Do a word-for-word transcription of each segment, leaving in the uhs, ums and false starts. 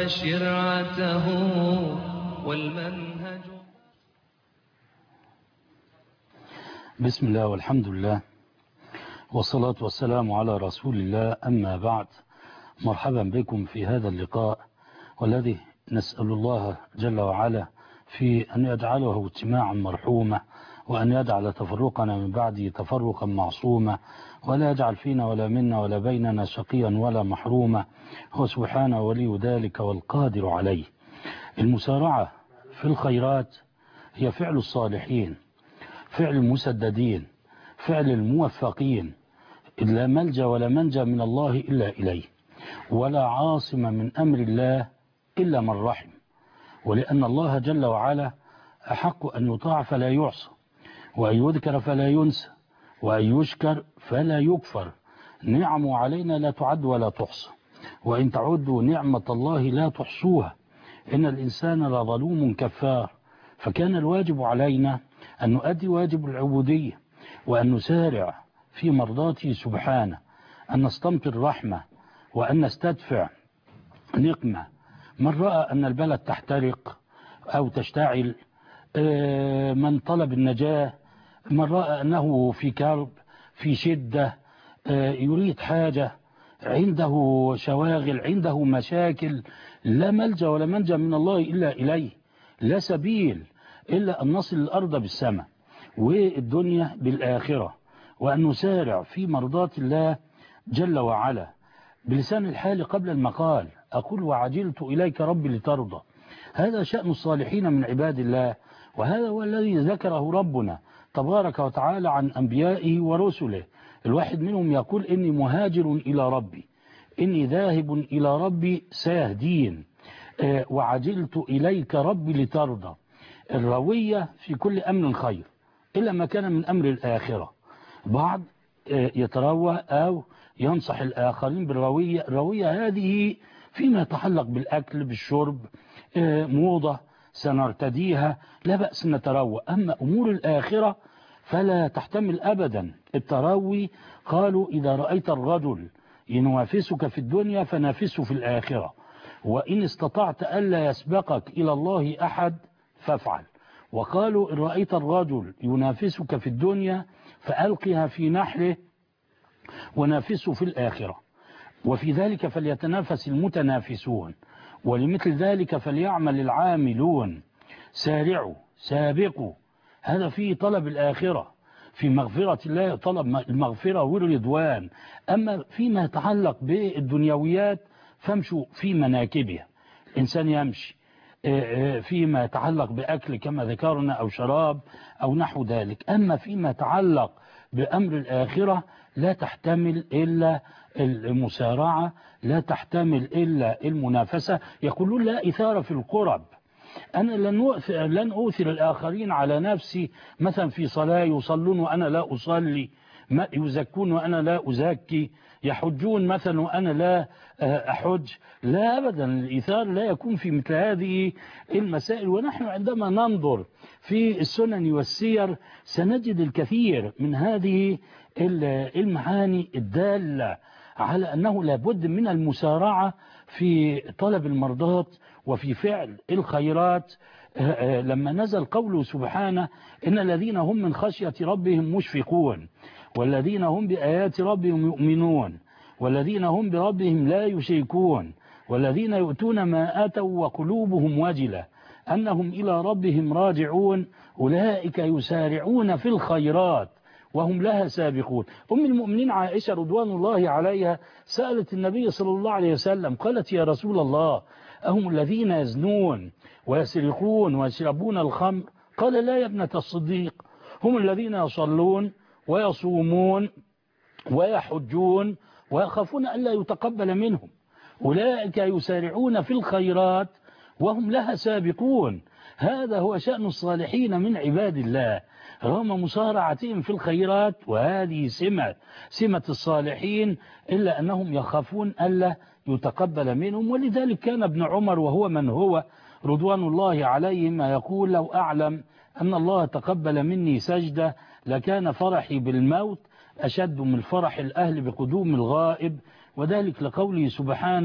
وشرعته والمنهج. بسم الله والحمد لله والصلاة والسلام على رسول الله، أما بعد. مرحبا بكم في هذا اللقاء، والذي نسأل الله جل وعلا في أن يجعله اجتماعا مرحوما، وأن يجعل تفرقنا من بعده تفرقا معصوما، ولا يجعل فينا ولا منا ولا بيننا شقيا ولا محروما، هو سبحانه ولي ذلك والقادر عليه. المسارعة في الخيرات هي فعل الصالحين، فعل المسددين، فعل الموفقين. لا ملجأ ولا منجا من الله إلا إليه، ولا عاصم من أمر الله إلا من رحم، ولأن الله جل وعلا أحق أن يطاع فلا يعصى، وأن يذكر فلا ينسى، وأن يشكر فلا يكفر. نعمه علينا لا تعد ولا تحصى، وإن تعدوا نعمة الله لا تحصوها، إن الإنسان لظلوم كفار. فكان الواجب علينا أن نؤدي واجب العبودية، وأن نسارع في مرضاته سبحانه، أن نستمطر رحمة، وأن نستدفع نقمة. من رأى أن البلد تحترق أو تشتعل، من طلب النجاة، من رأى أنه في كرب، في شدة، يريد حاجة، عنده شواغل، عنده مشاكل، لا ملجأ ولا منجا من الله إلا إليه، لا سبيل إلا أن نصل الأرض بالسماء والدنيا بالآخرة، وأن نسارع في مرضات الله جل وعلا. بلسان الحال قبل المقال أقول وعجلت إليك ربي لترضى. هذا شأن الصالحين من عباد الله، وهذا هو الذي ذكره ربنا تبارك وتعالى عن أنبيائه ورسله. الواحد منهم يقول إني مهاجر إلى ربي، إني ذاهب إلى ربي سيهدين، وعجلت إليك ربي لترضى. الروية في كل أمر خير إلا ما كان من أمر الآخرة. بعض يتروى أو ينصح الآخرين بالروية. الروية هذه فيما يتعلق بالأكل بالشرب، موضة سنرتديها، لا بأس نتروى. أما أمور الآخرة فلا تحتمل أبدا التروي. قالوا إذا رأيت الرجل ينافسك في الدنيا فنافسه في الآخرة، وإن استطعت ألا يسبقك إلى الله أحد فافعل. وقالوا إن رأيت الرجل ينافسك في الدنيا فألقها في نحره ونافسه في الآخرة، وفي ذلك فليتنافس المتنافسون، ولمثل ذلك فليعمل العاملون. سارعوا سابقوا، هذا فيه طلب الآخرة، في مغفرة الله طلب المغفرة والرضوان. أما فيما يتعلق بالدنيويات فامشوا في مناكبها. الإنسان يمشي فيما يتعلق بأكل كما ذكرنا أو شراب أو نحو ذلك. أما فيما يتعلق بأمر الآخرة لا تحتمل إلا المسارعة، لا تحتمل إلا المنافسة. يقولون لا إثارة في القرب. أنا لن لن أؤثر الآخرين على نفسي، مثلا في صلاة يصلون وأنا لا أصلي، يزكون وأنا لا أزكي، يحجون مثلا وأنا لا أحج. لا أبدا، الإيثار لا يكون في مثل هذه المسائل. ونحن عندما ننظر في السنن والسير سنجد الكثير من هذه المعاني الدالة على أنه لابد من المسارعة في طلب المرضات وفي فعل الخيرات. لما نزل قوله سبحانه إن الذين هم من خشية ربهم مشفقون، والذين هم بآيات ربهم يؤمنون، والذين هم بربهم لا يشركون، والذين يؤتون ما آتوا وقلوبهم وجلة أنهم إلى ربهم راجعون، أولئك يسارعون في الخيرات وهم لها سابقون. أم المؤمنين عائشة رضوان الله عليها سألت النبي صلى الله عليه وسلم، قالت يا رسول الله أهم الذين يزنون ويسرقون ويشربون الخمر؟ قال لا يا ابنة الصديق، هم الذين يصلون ويصومون ويحجون ويخافون ألا يتقبل منهم، أولئك يسارعون في الخيرات وهم لها سابقون. هذا هو شأن الصالحين من عباد الله رغم مسارعتهم في الخيرات، وهذه سمة سمة الصالحين، إلا أنهم يخافون ألا يتقبل منهم. ولذلك كان ابن عمر وهو من هو رضوان الله عليهما يقول لو أعلم أن الله تقبل مني سجدة لكان فرحي بالموت أشد من فرح الأهل بقدوم الغائب. وذلك لقوله سبحانه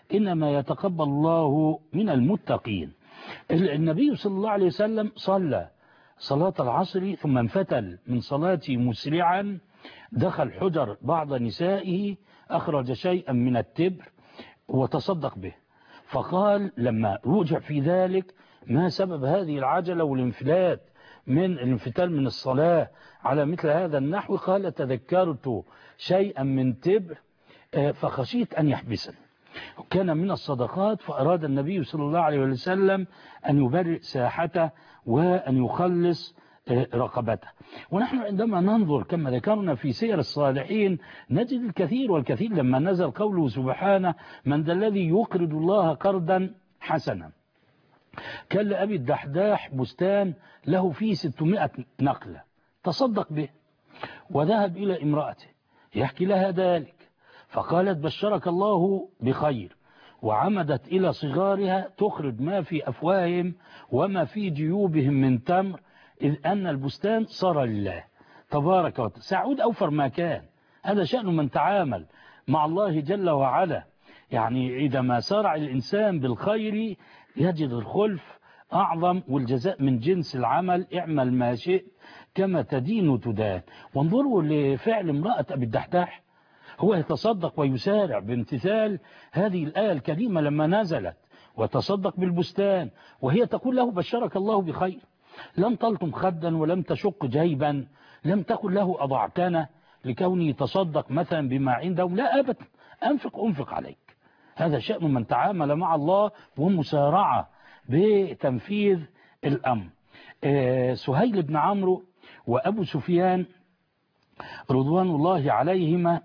إنما يتقبل الله من المتقين. النبي صلى الله عليه وسلم صلى صلاة العصر ثم انفتل من صلاته مسرعا، دخل حجر بعض نسائه، أخرج شيئا من التبر وتصدق به. فقال لما رجع في ذلك ما سبب هذه العجلة والانفلات من الانفتال من الصلاة على مثل هذا النحو؟ قال تذكرت شيئا من تبر فخشيت أن يحبسني. كان من الصدقات، فأراد النبي صلى الله عليه وسلم أن يبرئ ساحته وأن يخلص رقبته. ونحن عندما ننظر كما ذكرنا في سير الصالحين نجد الكثير والكثير لما نزل قوله سبحانه من ذا الذي يقرض الله قرضا حسنا. كان لأبي الدحداح بستان له فيه ستمائة نقلة تصدق به، وذهب إلى امرأته يحكي لها ذلك، فقالت بشرك الله بخير، وعمدت إلى صغارها تخرج ما في أفواههم وما في جيوبهم من تمر، إذ أن البستان صار لله تبارك وتعالى. سعود أوفر ما كان. هذا شأن من تعامل مع الله جل وعلا. يعني إذا ما سارع الإنسان بالخير يجد الخلف أعظم، والجزاء من جنس العمل، اعمل ما شئت كما تدين تدان. وانظروا لفعل امرأة أبي الدحداح، هو يتصدق ويسارع بامتثال هذه الآية الكريمة لما نزلت، وتصدق بالبستان وهي تقول له بشرك الله بخير، لم تلطم خدا ولم تشق جيبا، لم تقل له أضعتنا لكونه يتصدق مثلا بما عندهم، لا أبدا، أنفق أنفق عليك. هذا شأن من تعامل مع الله ومسارعة بتنفيذ الأمر. سهيل بن عمرو وأبو سفيان رضوان الله عليهما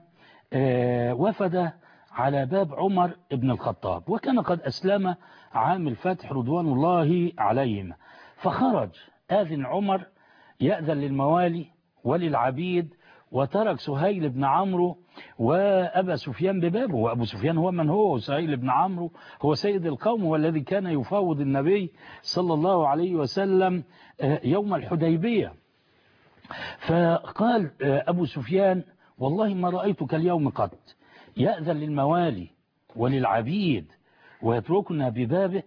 وفد على باب عمر بن الخطاب، وكان قد أسلم عام الفتح رضوان الله عليهما. فخرج آذن عمر يأذن للموالي وللعبيد، وترك سهيل بن عمرو وأبا سفيان ببابه. وأبو سفيان هو من هو؟ سهيل بن عمرو هو سيد القوم والذي كان يفاوض النبي صلى الله عليه وسلم يوم الحديبية. فقال أبو سفيان والله ما رأيتك اليوم قط يأذن للموالي وللعبيد ويتركنا ببابه.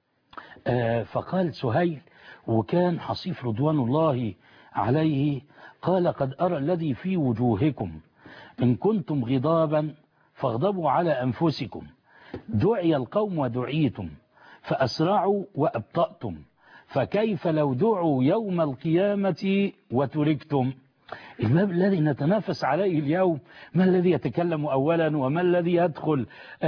فقال سهيل وكان حصيف رضوان الله عليه، قال قد أرى الذي في وجوهكم إن كنتم غضابا فاغضبوا على أنفسكم، دعي القوم ودعيتم فأسرعوا وأبطأتم، فكيف لو دعوا يوم القيامة وتركتم. الباب الذي نتنافس عليه اليوم، ما الذي يتكلم أولا وما الذي يدخل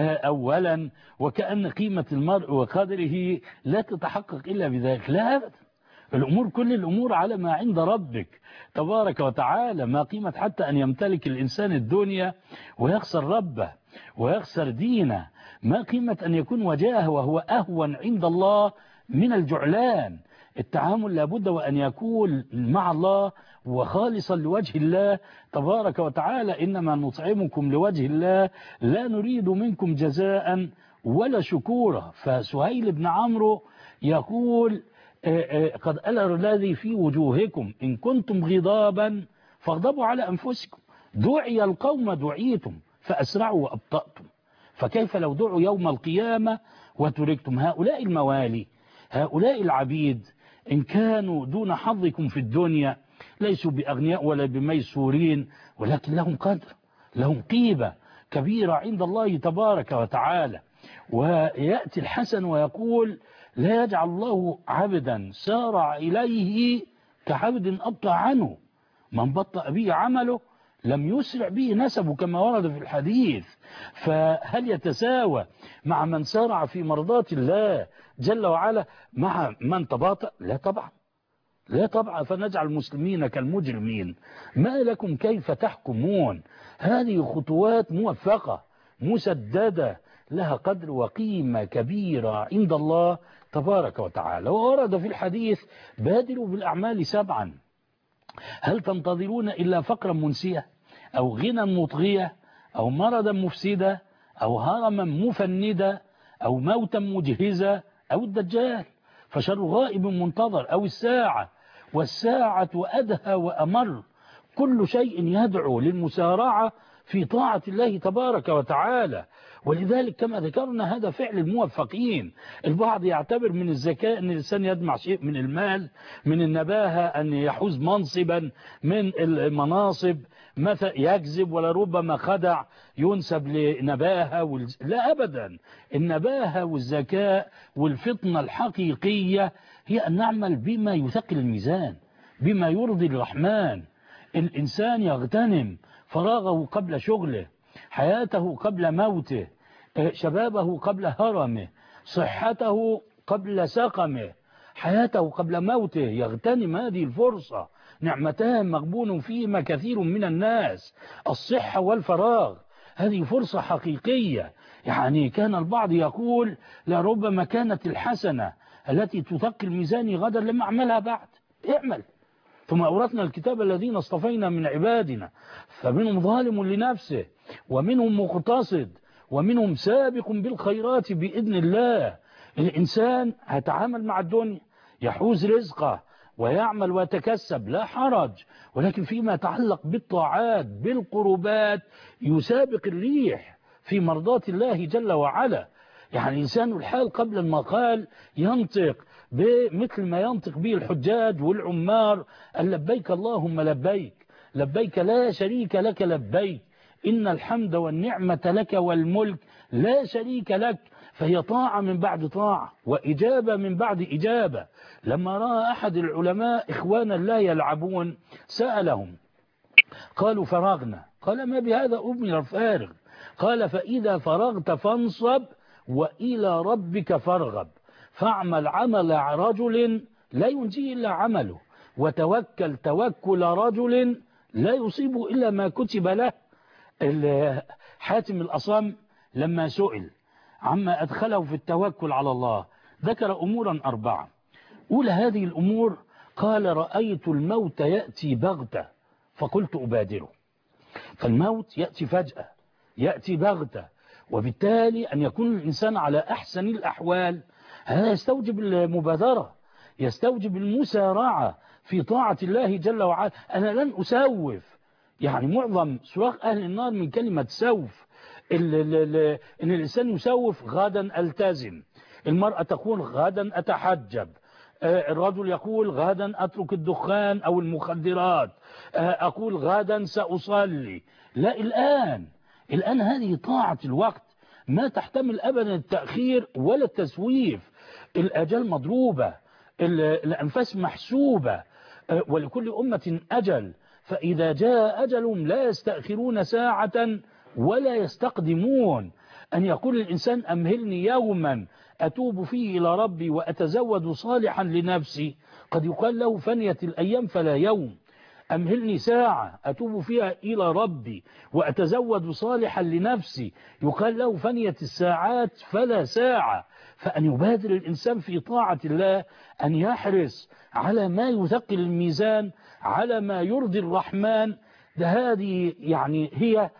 أولا، وكأن قيمة المرء وقدره لا تتحقق إلا بذلك. لا أبدا، الأمور كل الأمور على ما عند ربك تبارك وتعالى. ما قيمة حتى أن يمتلك الإنسان الدنيا ويخسر ربه ويخسر دينه؟ ما قيمة أن يكون وجاهه وهو أهون عند الله من الجعلان؟ التعامل لابد وأن يكون مع الله وخالصا لوجه الله تبارك وتعالى. إنما نطعمكم لوجه الله لا نريد منكم جزاء ولا شكورا. فسهيل بن عمرو يقول قد أرى الذي في وجوهكم إن كنتم غضابا فاغضبوا على أنفسكم، دعي القوم دعيتم فأسرعوا وأبطأتم، فكيف لو دعوا يوم القيامة وتركتم. هؤلاء الموالي هؤلاء العبيد إن كانوا دون حظكم في الدنيا ليسوا بأغنياء ولا بميسورين، ولكن لهم قدر، لهم قيمة كبيرة عند الله تبارك وتعالى. ويأتي الحسن ويقول لا يجعل الله عبدا سارع إليه كعبد أبطأ عنه، من بطأ به عمله لم يسرع به نسبه كما ورد في الحديث. فهل يتساوى مع من سارع في مرضات الله جل وعلا مع من تباطأ؟ لا طبعا، لا طبعا. فنجعل المسلمين كالمجرمين؟ ما لكم كيف تحكمون؟ هذه خطوات موفقة مسددة لها قدر وقيمة كبيرة عند الله تبارك وتعالى. وورد في الحديث بادروا بالأعمال سبعا، هل تنتظرون إلا فقرا منسية أو غنى مطغية أو مرضا مفسدة أو هرما مفندة أو موتا مجهزة أو الدجال، فشر غائب منتظر أو الساعة، والساعة أدهى وأمر. كل شيء يدعو للمسارعة في طاعة الله تبارك وتعالى. ولذلك كما ذكرنا هذا فعل الموفقين. البعض يعتبر من الذكاء أن الإنسان يجمع شيء من المال، من النباهة أن يحوز منصبا من المناصب، مثلا يكذب ولربما خدع ينسب لنباهة والز... لا أبدا. النباهة والذكاء والفطنة الحقيقية هي أن نعمل بما يثقل الميزان، بما يرضي الرحمن. الإنسان يغتنم فراغه قبل شغله، حياته قبل موته، شبابه قبل هرمه، صحته قبل سقمه، حياته قبل موته. يغتنم هذه الفرصة، نعمتان مغبون فيهما كثير من الناس، الصحة والفراغ. هذه فرصة حقيقية. يعني كان البعض يقول لربما كانت الحسنة التي تثقل ميزاني غدا لما أعملها بعد. اعمل. ثم أورثنا الكتاب الذين اصطفينا من عبادنا فمنهم ظالم لنفسه ومنهم مقتصد ومنهم سابق بالخيرات بإذن الله. الإنسان هيتعامل مع الدنيا، يحوز رزقه ويعمل ويتكسب، لا حرج، ولكن فيما يتعلق بالطاعات بالقربات يسابق الريح في مرضات الله جل وعلا. يعني الإنسان الحال قبل المقال ينطق بمثل ما ينطق به الحجاج والعمار: لبيك اللهم لبيك، لبيك لا شريك لك لبيك، إن الحمد والنعمة لك والملك لا شريك لك. فهي طاعة من بعد طاعة وإجابة من بعد إجابة. لما رأى أحد العلماء إخوانا لا يلعبون سألهم، قالوا فرغنا، قال ما بهذا أمر الفارغ؟ قال فإذا فرغت فانصب وإلى ربك فارغب، فاعمل عمل رجل لا ينجيه إلا عمله، وتوكل توكل رجل لا يصيب إلا ما كتب له. حاتم الأصم لما سئل عما أدخله في التوكل على الله ذكر أمورا أربعة. أولى هذه الأمور قال: رأيت الموت يأتي بغتة فقلت أبادره. فالموت يأتي فجأة، يأتي بغتة، وبالتالي أن يكون الإنسان على أحسن الأحوال هذا يستوجب المبادرة، يستوجب المسارعة في طاعة الله جل وعلا. أنا لن أسوف، يعني معظم صراخ أهل النار من كلمة سوف. ال ال ال إن الإنسان يسوف: غدا ألتزم، المرأة تقول غدا أتحجب، الرجل يقول غدا أترك الدخان أو المخدرات، أقول غدا سأصلي. لا، الآن الآن هذه طاعة الوقت، ما تحتمل أبدا التأخير ولا التسويف. الأجل مضروبة، الأنفاس محسوبة، ولكل أمة أجل، فإذا جاء أجلهم لا يستأخرون ساعة ولا يستقدمون. أن يقول الإنسان أمهلني يوما أتوب فيه إلى ربي وأتزود صالحا لنفسي، قد يقال له فنيت الأيام فلا يوم. أمهلني ساعة أتوب فيها إلى ربي وأتزود صالحا لنفسي، يقال له فنيت الساعات فلا ساعة. فأن يبادر الإنسان في طاعة الله، أن يحرص على ما يثقل الميزان، على ما يرضي الرحمن. ده هذه يعني هي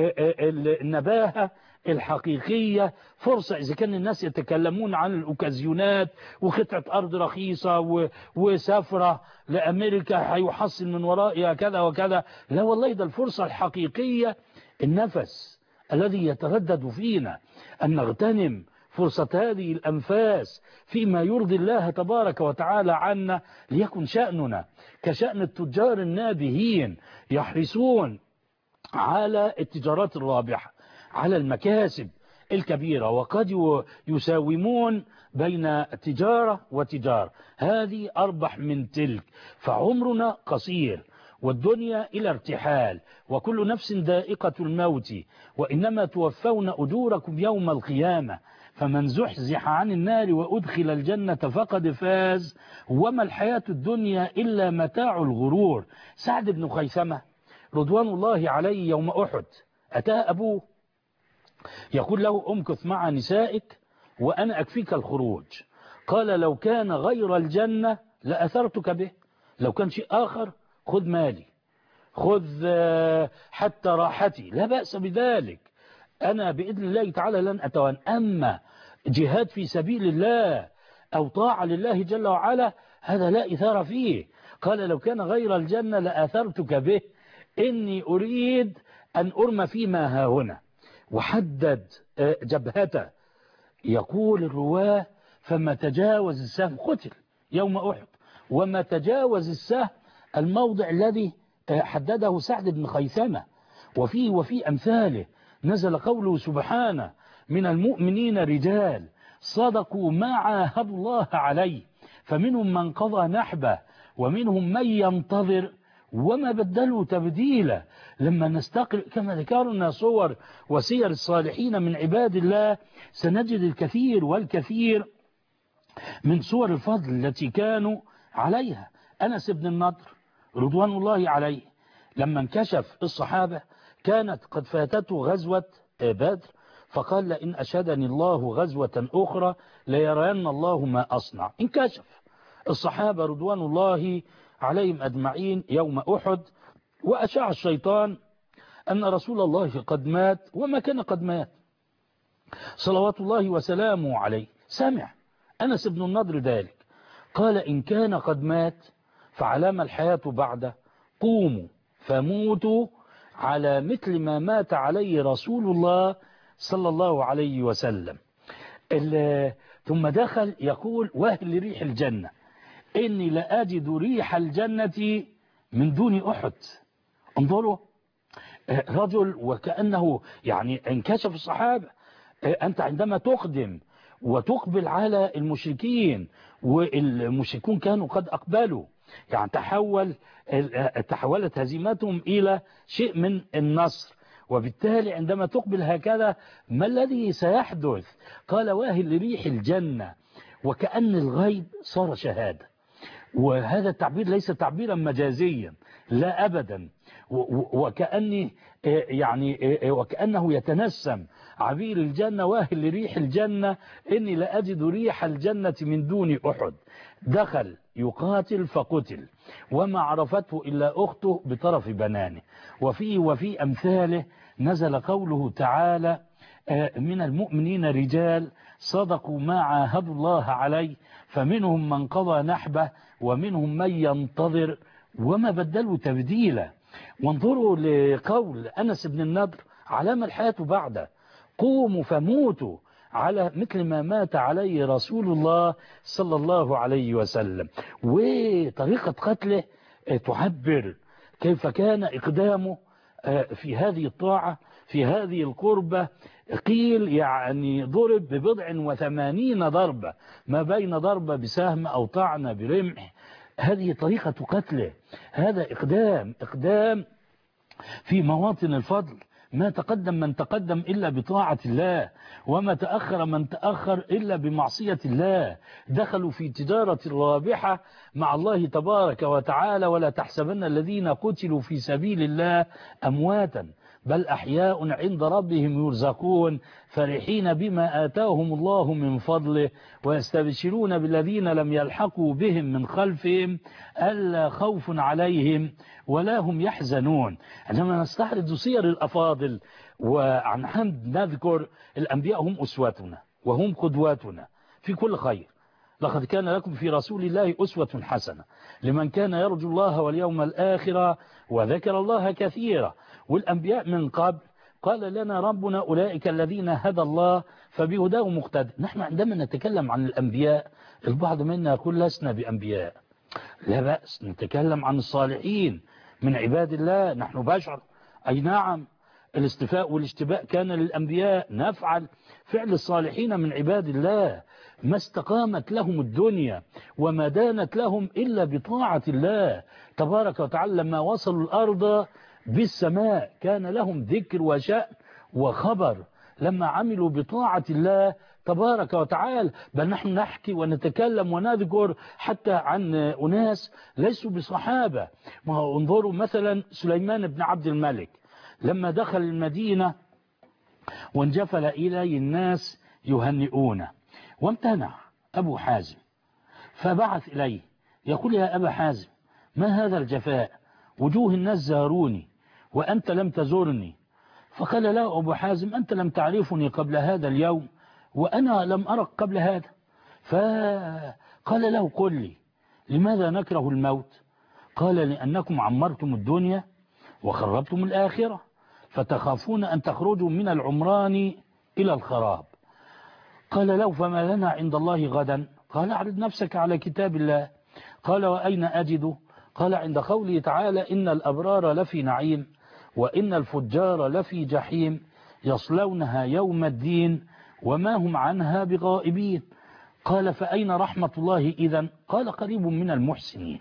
النباهة الحقيقية. فرصة إذا كان الناس يتكلمون عن الأوكازيونات وقطعة أرض رخيصة وسفرة لأمريكا هيحصل من ورائها كذا وكذا، لا والله، ده الفرصة الحقيقية النفس الذي يتردد فينا، أن نغتنم فرصة هذه الأنفاس فيما يرضي الله تبارك وتعالى عنا، ليكن شأننا كشأن التجار النابهين يحرصون على التجارات الرابحة، على المكاسب الكبيرة، وقد يساومون بين تجارة وتجارة، هذه أربح من تلك. فعمرنا قصير والدنيا إلى ارتحال، وكل نفس ذائقة الموت، وإنما توفون أجوركم يوم القيامة، فمن زحزح عن النار وأدخل الجنة فقد فاز، وما الحياة الدنيا إلا متاع الغرور. سعد بن خيثمة رضوان الله عليه يوم أحد أتاه أبوه يقول له: أمكث مع نسائك وأنا أكفيك الخروج. قال: لو كان غير الجنة لأثرتك به، لو كان شيء آخر خذ مالي، خذ حتى راحتي، لا بأس بذلك، أنا بإذن الله تعالى لن أتوان. أما جهاد في سبيل الله أو طاعة لله جل وعلا هذا لا إثار فيه. قال: لو كان غير الجنة لأثرتك به، إني أريد أن أرمى فيما ها هنا، وحدد جبهته. يقول الرواه فما تجاوز السهم قتل يوم أحد، وما تجاوز السهم الموضع الذي حدده سعد بن خيثمة. وفيه وفي أمثاله نزل قوله سبحانه من المؤمنين رجال صدقوا ما عاهدوا الله عليه فمنهم من قضى نحبه ومنهم من ينتظر وما بدلوا تبديلا. لما نستقر كما ذكرنا صور وسير الصالحين من عباد الله سنجد الكثير والكثير من صور الفضل التي كانوا عليها. أنس بن النضر رضوان الله عليه لما انكشف الصحابة كانت قد فاتته غزوة بدر، فقال لئن أشهدني الله غزوة أخرى ليرين الله ما أصنع. انكشف الصحابة رضوان الله عليهم أجمعين يوم أحد، وأشاع الشيطان أن رسول الله قد مات وما كان قد مات صلوات الله وسلامه عليه. سمع أنس بن النضر ذلك قال إن كان قد مات فعلام الحياة بعده، قوموا فموتوا على مثل ما مات عليه رسول الله صلى الله عليه وسلم. ثم دخل يقول واهل ريح الجنة إني لأجد ريح الجنة من دون أحد. انظروا رجل وكأنه يعني انكشف الصحابة. أنت عندما تقدم وتقبل على المشركين والمشركون كانوا قد أقبلوا، يعني تحول تحولت هزيمتهم إلى شيء من النصر، وبالتالي عندما تقبل هكذا ما الذي سيحدث؟ قال واهل لريح الجنة، وكأن الغيب صار شهادة. وهذا التعبير ليس تعبيرا مجازيا لا أبدا، وكأني يعني وكأنه يتنسم عبير الجنة واهل لريح الجنة إني لأجد ريح الجنة من دون أحد. دخل يقاتل فقتل وما عرفته إلا أخته بطرف بنانه. وفيه وفي أمثاله نزل قوله تعالى من المؤمنين رجال صدقوا ما عاهدوا الله عليه فمنهم من قضى نحبه ومنهم من ينتظر وما بدلوا تبديلا. وانظروا لقول أنس بن النضر علام الحياة بعده، قوموا فموتوا على مثل ما مات عليه رسول الله صلى الله عليه وسلم. وطريقة قتله تعبر كيف كان إقدامه في هذه الطاعة في هذه القربة. قيل يعني ضرب ببضع وثمانين ضربة، ما بين ضربة بسهم أو طعنة برمح. هذه طريقة قتله، هذا إقدام إقدام في مواطن الفضل. ما تقدم من تقدم إلا بطاعة الله، وما تأخر من تأخر إلا بمعصية الله. دخلوا في تجارة رابحة مع الله تبارك وتعالى. ولا تحسبن الذين قتلوا في سبيل الله أمواتا بل أحياء عند ربهم يرزقون فرحين بما آتاهم الله من فضله ويستبشرون بالذين لم يلحقوا بهم من خلفهم ألا خوف عليهم ولا هم يحزنون. عندما نستعرض سير الأفاضل وعن حمد نذكر الأنبياء هم أسوتنا وهم قدواتنا في كل خير. لقد كان لكم في رسول الله أسوة حسنة لمن كان يرجو الله واليوم الآخر وذكر الله كثيرا. والأنبياء من قبل قال لنا ربنا أولئك الذين هدى الله فبهداه مقتدى. نحن عندما نتكلم عن الأنبياء البعض منا يقول لسنا بأنبياء، لا بأس نتكلم عن الصالحين من عباد الله. نحن بشر، أي نعم الاستفاء والاشتباء كان للأنبياء، نفعل فعل الصالحين من عباد الله. ما استقامت لهم الدنيا وما دانت لهم إلا بطاعة الله تبارك وتعالى. لما وصلوا الأرض بالسماء كان لهم ذكر وشأن وخبر لما عملوا بطاعة الله تبارك وتعالى. بل نحن نحكي ونتكلم ونذكر حتى عن أناس ليسوا بصحابة. ما انظروا مثلا سليمان بن عبد الملك لما دخل المدينة وانجفل إليه الناس يهنئونه وامتنع أبو حازم، فبعث إليه يقول يا أبا حازم ما هذا الجفاء؟ وجوه الناس زاروني وأنت لم تزورني. فقال له أبو حازم أنت لم تعرفني قبل هذا اليوم وأنا لم أرك قبل هذا. فقال له قل لي لماذا نكره الموت؟ قال لأنكم عمرتم الدنيا وخربتم الآخرة. فتخافون أن تخرجوا من العمران إلى الخراب. قال له فما لنا عند الله غدا؟ قال اعرض نفسك على كتاب الله. قال وأين أجده؟ قال عند قوله تعالى إن الأبرار لفي نعيم وإن الفجار لفي جحيم يصلونها يوم الدين وما هم عنها بغائبين. قال فأين رحمة الله إذن؟ قال قريب من المحسنين.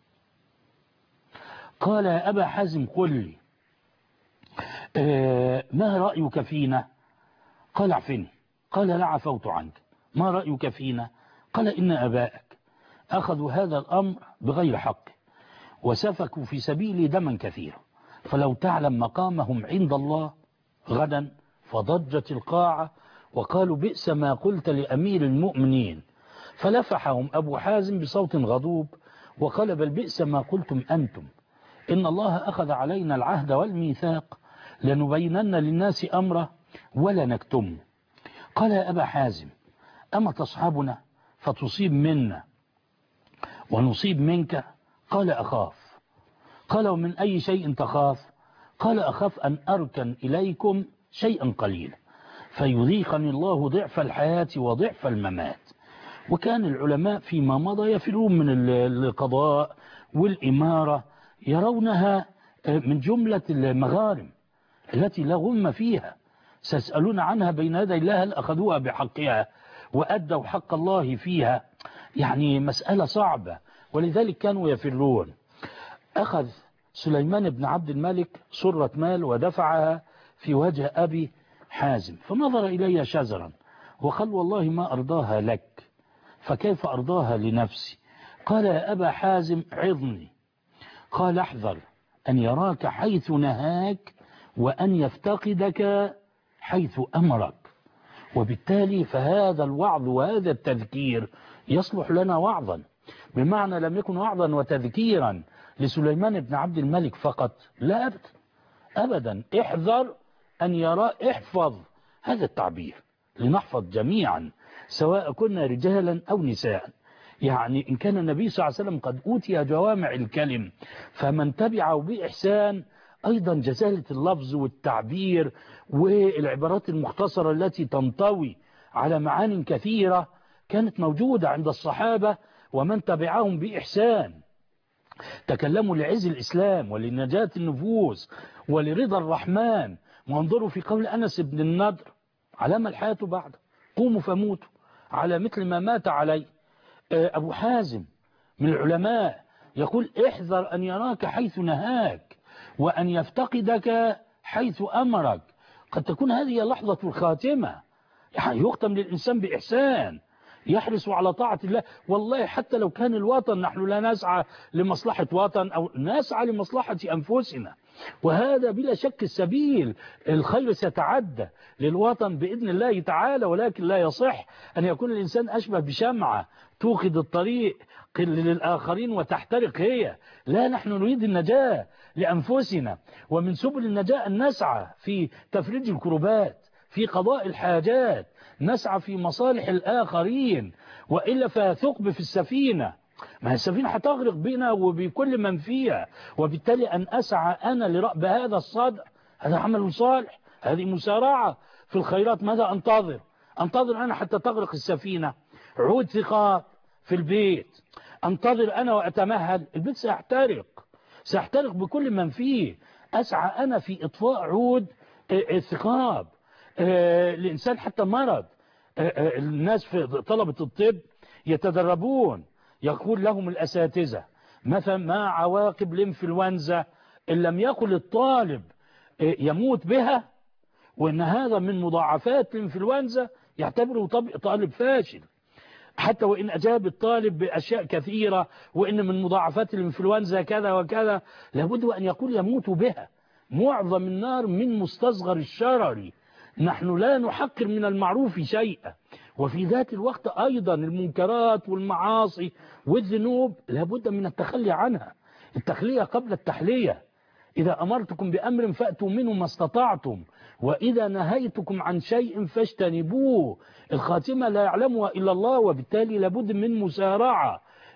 قال يا أبا حازم قل لي آه ما رأيك فينا؟ قال اعفني. قال لا عفوت عنك. ما رأيك فينا؟ قال إن أبائك أخذوا هذا الأمر بغير حق وسفكوا في سبيلي دما كثيرا، فلو تعلم مقامهم عند الله غدا. فضجت القاعة وقالوا بئس ما قلت لأمير المؤمنين. فلفحهم أبو حازم بصوت غضوب وقال بل بئس ما قلتم أنتم، إن الله أخذ علينا العهد والميثاق لنبينن للناس أمره ولا نكتمه. قال يا أبا حازم أما تصحبنا فتصيب منا ونصيب منك؟ قال أخاف. قال ومن أي شيء تخاف؟ قال أخاف أن أركن إليكم شيئا قليلا فيذيقني الله ضعف الحياة وضعف الممات. وكان العلماء فيما مضى يفرون من القضاء والإمارة، يرونها من جملة المغارم التي لا غم فيها، سيسألون عنها بين يدي الله هل أخذوها بحقها وأدوا حق الله فيها. يعني مسألة صعبة، ولذلك كانوا يفرون. أخذ سليمان بن عبد الملك سرة مال ودفعها في وجه أبي حازم، فنظر إلي شزرا وقال والله ما أرضاها لك، فكيف أرضاها لنفسي؟ قال يا أبا حازم عظني. قال احذر أن يراك حيث نهاك وأن يفتقدك حيث أمرك. وبالتالي فهذا الوعظ وهذا التذكير يصلح لنا وعظا، بمعنى لم يكن وعظا وتذكيرا لسليمان بن عبد الملك فقط، لا أبدا أبدا. احذر أن يرى، احفظ هذا التعبير لنحفظ جميعا سواء كنا رجالا أو نساء. يعني إن كان النبي صلى الله عليه وسلم قد أوتي جوامع الكلم، فمن تبعه بإحسان أيضا جزالة اللفظ والتعبير والعبارات المختصرة التي تنطوي على معان كثيرة كانت موجودة عند الصحابة ومن تبعهم بإحسان. تكلموا لعز الإسلام ولنجاة النفوس ولرضا الرحمن. وانظروا في قول أنس بن النضر على ما الحياة بعد، قوموا فموتوا على مثل ما مات عليه. أبو حازم من العلماء يقول احذر أن يراك حيث نهاك وأن يفتقدك حيث أمرك. قد تكون هذه لحظة الخاتمة، يعني يختم للإنسان بإحسان، يحرص على طاعة الله. والله حتى لو كان الوطن، نحن لا نسعى لمصلحة وطن أو نسعى لمصلحة أنفسنا، وهذا بلا شك السبيل. الخير سيتعدى للوطن بإذن الله تعالى، ولكن لا يصح أن يكون الإنسان أشبه بشمعة توقد الطريق للآخرين وتحترق هي. لا، نحن نريد النجاة لأنفسنا، ومن سبل النجاة أن نسعى في تفريج الكربات، في قضاء الحاجات، نسعى في مصالح الآخرين، وإلا فثقب في السفينة، ما السفينة هتغرق بنا وبكل من فيها. وبالتالي أن أسعى أنا لرأب هذا الصدع، هذا عمل صالح، هذه مسارعة في الخيرات. ماذا أنتظر؟ أنتظر أنا حتى تغرق السفينة؟ عود ثقاب في البيت، أنتظر أنا وأتمهل؟ البيت سيحترق، سيحترق بكل من فيه. أسعى أنا في إطفاء عود الثقاب. الإنسان حتى مرض، الناس في طلبة الطب يتدربون، يقول لهم الأساتذة مثلا ما عواقب الإنفلونزا إن لم يقل الطالب يموت بها، وإن هذا من مضاعفات الإنفلونزا، يعتبره طالب فاشل. حتى وإن أجاب الطالب بأشياء كثيرة وإن من مضاعفات الإنفلونزا كذا وكذا، لابد أن يقول يموت بها. معظم النار من مستصغر الشرر. نحن لا نحقر من المعروف شيئا، وفي ذات الوقت أيضا المنكرات والمعاصي والذنوب لابد من التخلي عنها، التخلية قبل التحلية. إذا أمرتكم بأمر فأتوا منه ما استطعتم، وإذا نهيتكم عن شيء فاجتنبوه. الخاتمة لا يعلمها إلا الله، وبالتالي لابد من مسارعة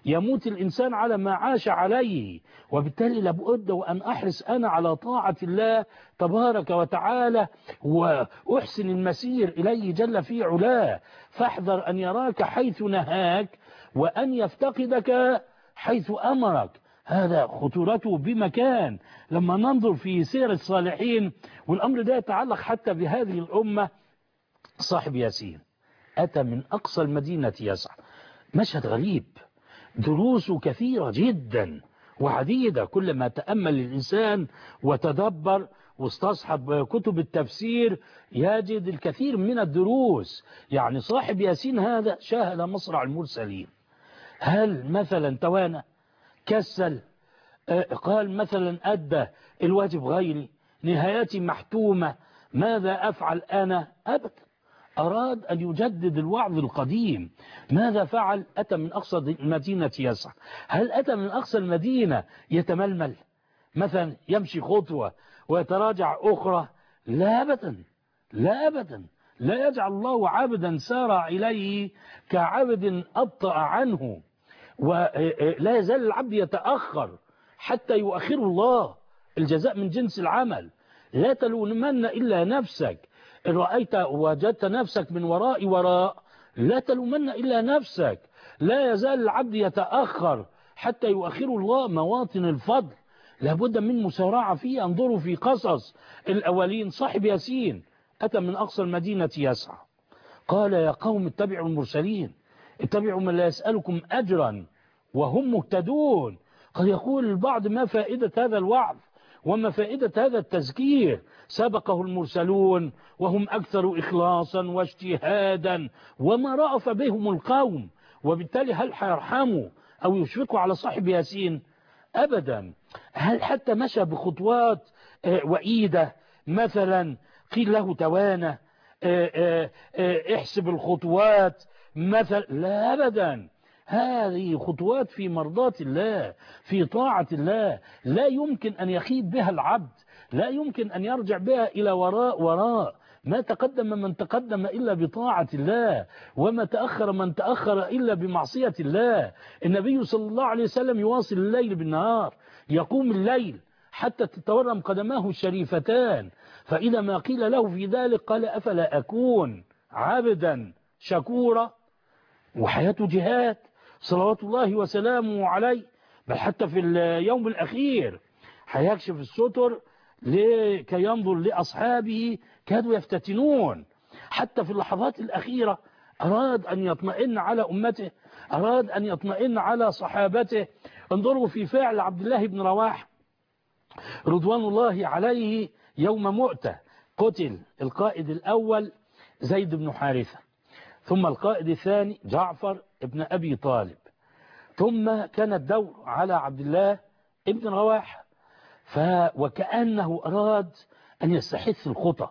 يموت الإنسان على ما عاش عليه، وبالتالي لابد وأن أحرص أنا على طاعة الله تبارك وتعالى وأحسن المسير إليه جل في علاه. فاحذر أن يراك حيث نهاك وأن يفتقدك حيث أمرك، هذا خطورته بمكان. لما ننظر في سير الصالحين، والأمر ده يتعلق حتى بهذه الأمة، صاحب ياسين أتى من أقصى المدينة يسعى، مشهد غريب، دروسه كثيرة جدا وعديدة، كلما تأمل الإنسان وتدبر واستصحب كتب التفسير يجد الكثير من الدروس. يعني صاحب ياسين هذا شاهد مصرع المرسلين، هل مثلا توانى كسل قال مثلا أدى الواجب غيري، نهايتي محتومة، ماذا أفعل أنا؟ أبدا، أراد أن يجدد الوعظ القديم. ماذا فعل؟ أتى من أقصى المدينة يسعى. هل أتى من أقصى المدينة يتململ مثلا يمشي خطوة ويتراجع أخرى؟ لا أبدا، لا أبدا، لا يجعل الله عبدا سارع إليه كعبد أبطأ عنه، ولا يزال العبد يتأخر حتى يؤخر الله. الجزاء من جنس العمل. لا تلومن إلا نفسك، إن رأيت وجدت نفسك من وراء وراء لا تلومن إلا نفسك. لا يزال العبد يتأخر حتى يؤخر الله. مواطن الفضل لابد من مسارعة فيه. انظروا في قصص الأولين. صاحب ياسين أتى من أقصى المدينة يسعى، قال يا قوم اتبعوا المرسلين، اتبعوا من لا يسألكم أجرا وهم مهتدون. قد يقول البعض ما فائدة هذا الوعظ وما فائدة هذا التذكير؟ سبقه المرسلون وهم أكثر إخلاصا واجتهادا وما رأف بهم القوم، وبالتالي هل حيرحموا أو يشفقوا على صاحب ياسين؟ أبدا. هل حتى مشى بخطوات وإيدة مثلا قيل له توانى احسب الخطوات مثلا؟ لا أبدا، هذه خطوات في مرضاة الله، في طاعة الله، لا يمكن أن يخيب بها العبد، لا يمكن أن يرجع بها إلى وراء وراء. ما تقدم من تقدم إلا بطاعة الله، وما تأخر من تأخر إلا بمعصية الله. النبي صلى الله عليه وسلم يواصل الليل بالنهار، يقوم الليل حتى تتورم قدماه الشريفتان، فإذا ما قيل له في ذلك قال أفلا أكون عبدا شكورا. وحياته جهاد صلوات الله وسلامه عليه، بل حتى في اليوم الأخير هيكشف الستر لكي ينظر لأصحابه كادوا يفتتنون. حتى في اللحظات الأخيرة أراد أن يطمئن على أمته، أراد أن يطمئن على صحابته. انظروا في فعل عبد الله بن رواحة رضوان الله عليه يوم مؤتة. قتل القائد الأول زيد بن حارثة، ثم القائد الثاني جعفر بن أبي طالب، ثم كان الدور على عبد الله بن رواحة. ف وكأنه أراد أن يستحث الخطى،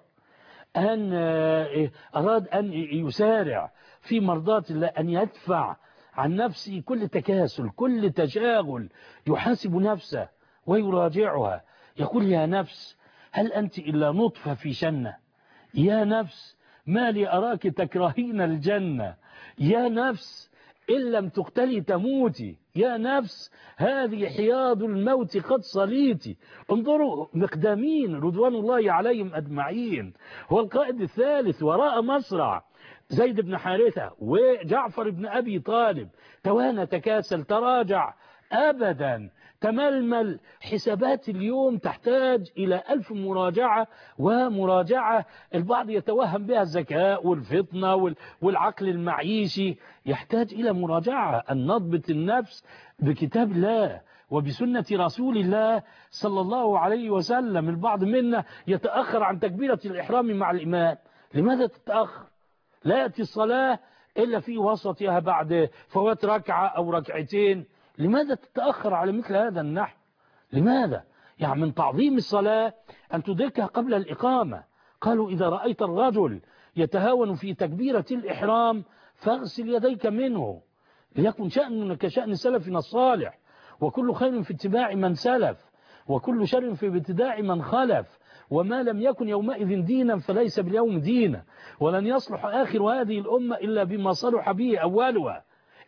أن أراد أن يسارع في مرضاة الله، أن يدفع عن نفسه كل تكاسل كل تشاغل، يحاسب نفسه ويراجعها، يقول يا نفس هل أنت إلا نطفة في شنة؟ يا نفس ما لي أراك تكرهين الجنة؟ يا نفس إن لم تقتلي تموتي؟ يا نفس هذه حياض الموت قد صليتي. انظروا مقدامين رضوان الله عليهم أجمعين. هو القائد الثالث وراء مصرع زيد بن حارثة وجعفر بن أبي طالب. توانى تكاسل تراجع؟ أبدا. تململ. حسابات اليوم تحتاج إلى ألف مراجعة ومراجعة. البعض يتوهم بها الذكاء والفطنة والعقل المعيشي، يحتاج إلى مراجعة. أن نضبط النفس بكتاب الله وبسنة رسول الله صلى الله عليه وسلم. البعض منا يتأخر عن تكبيرة الإحرام مع الإمام. لماذا تتأخر؟ لا يأتي الصلاة إلا في وسطها بعد فوات ركعة أو ركعتين. لماذا تتأخر على مثل هذا النحو؟ لماذا؟ يعني من تعظيم الصلاة أن تدركها قبل الإقامة. قالوا إذا رأيت الرجل يتهاون في تكبيرة الإحرام فاغسل يديك منه، ليكن شأنك كشأن سلفنا الصالح، وكل خير في اتباع من سلف، وكل شر في ابتداع من خلف، وما لم يكن يومئذ دينا فليس باليوم دينا، ولن يصلح آخر هذه الأمة إلا بما صلح به أولها.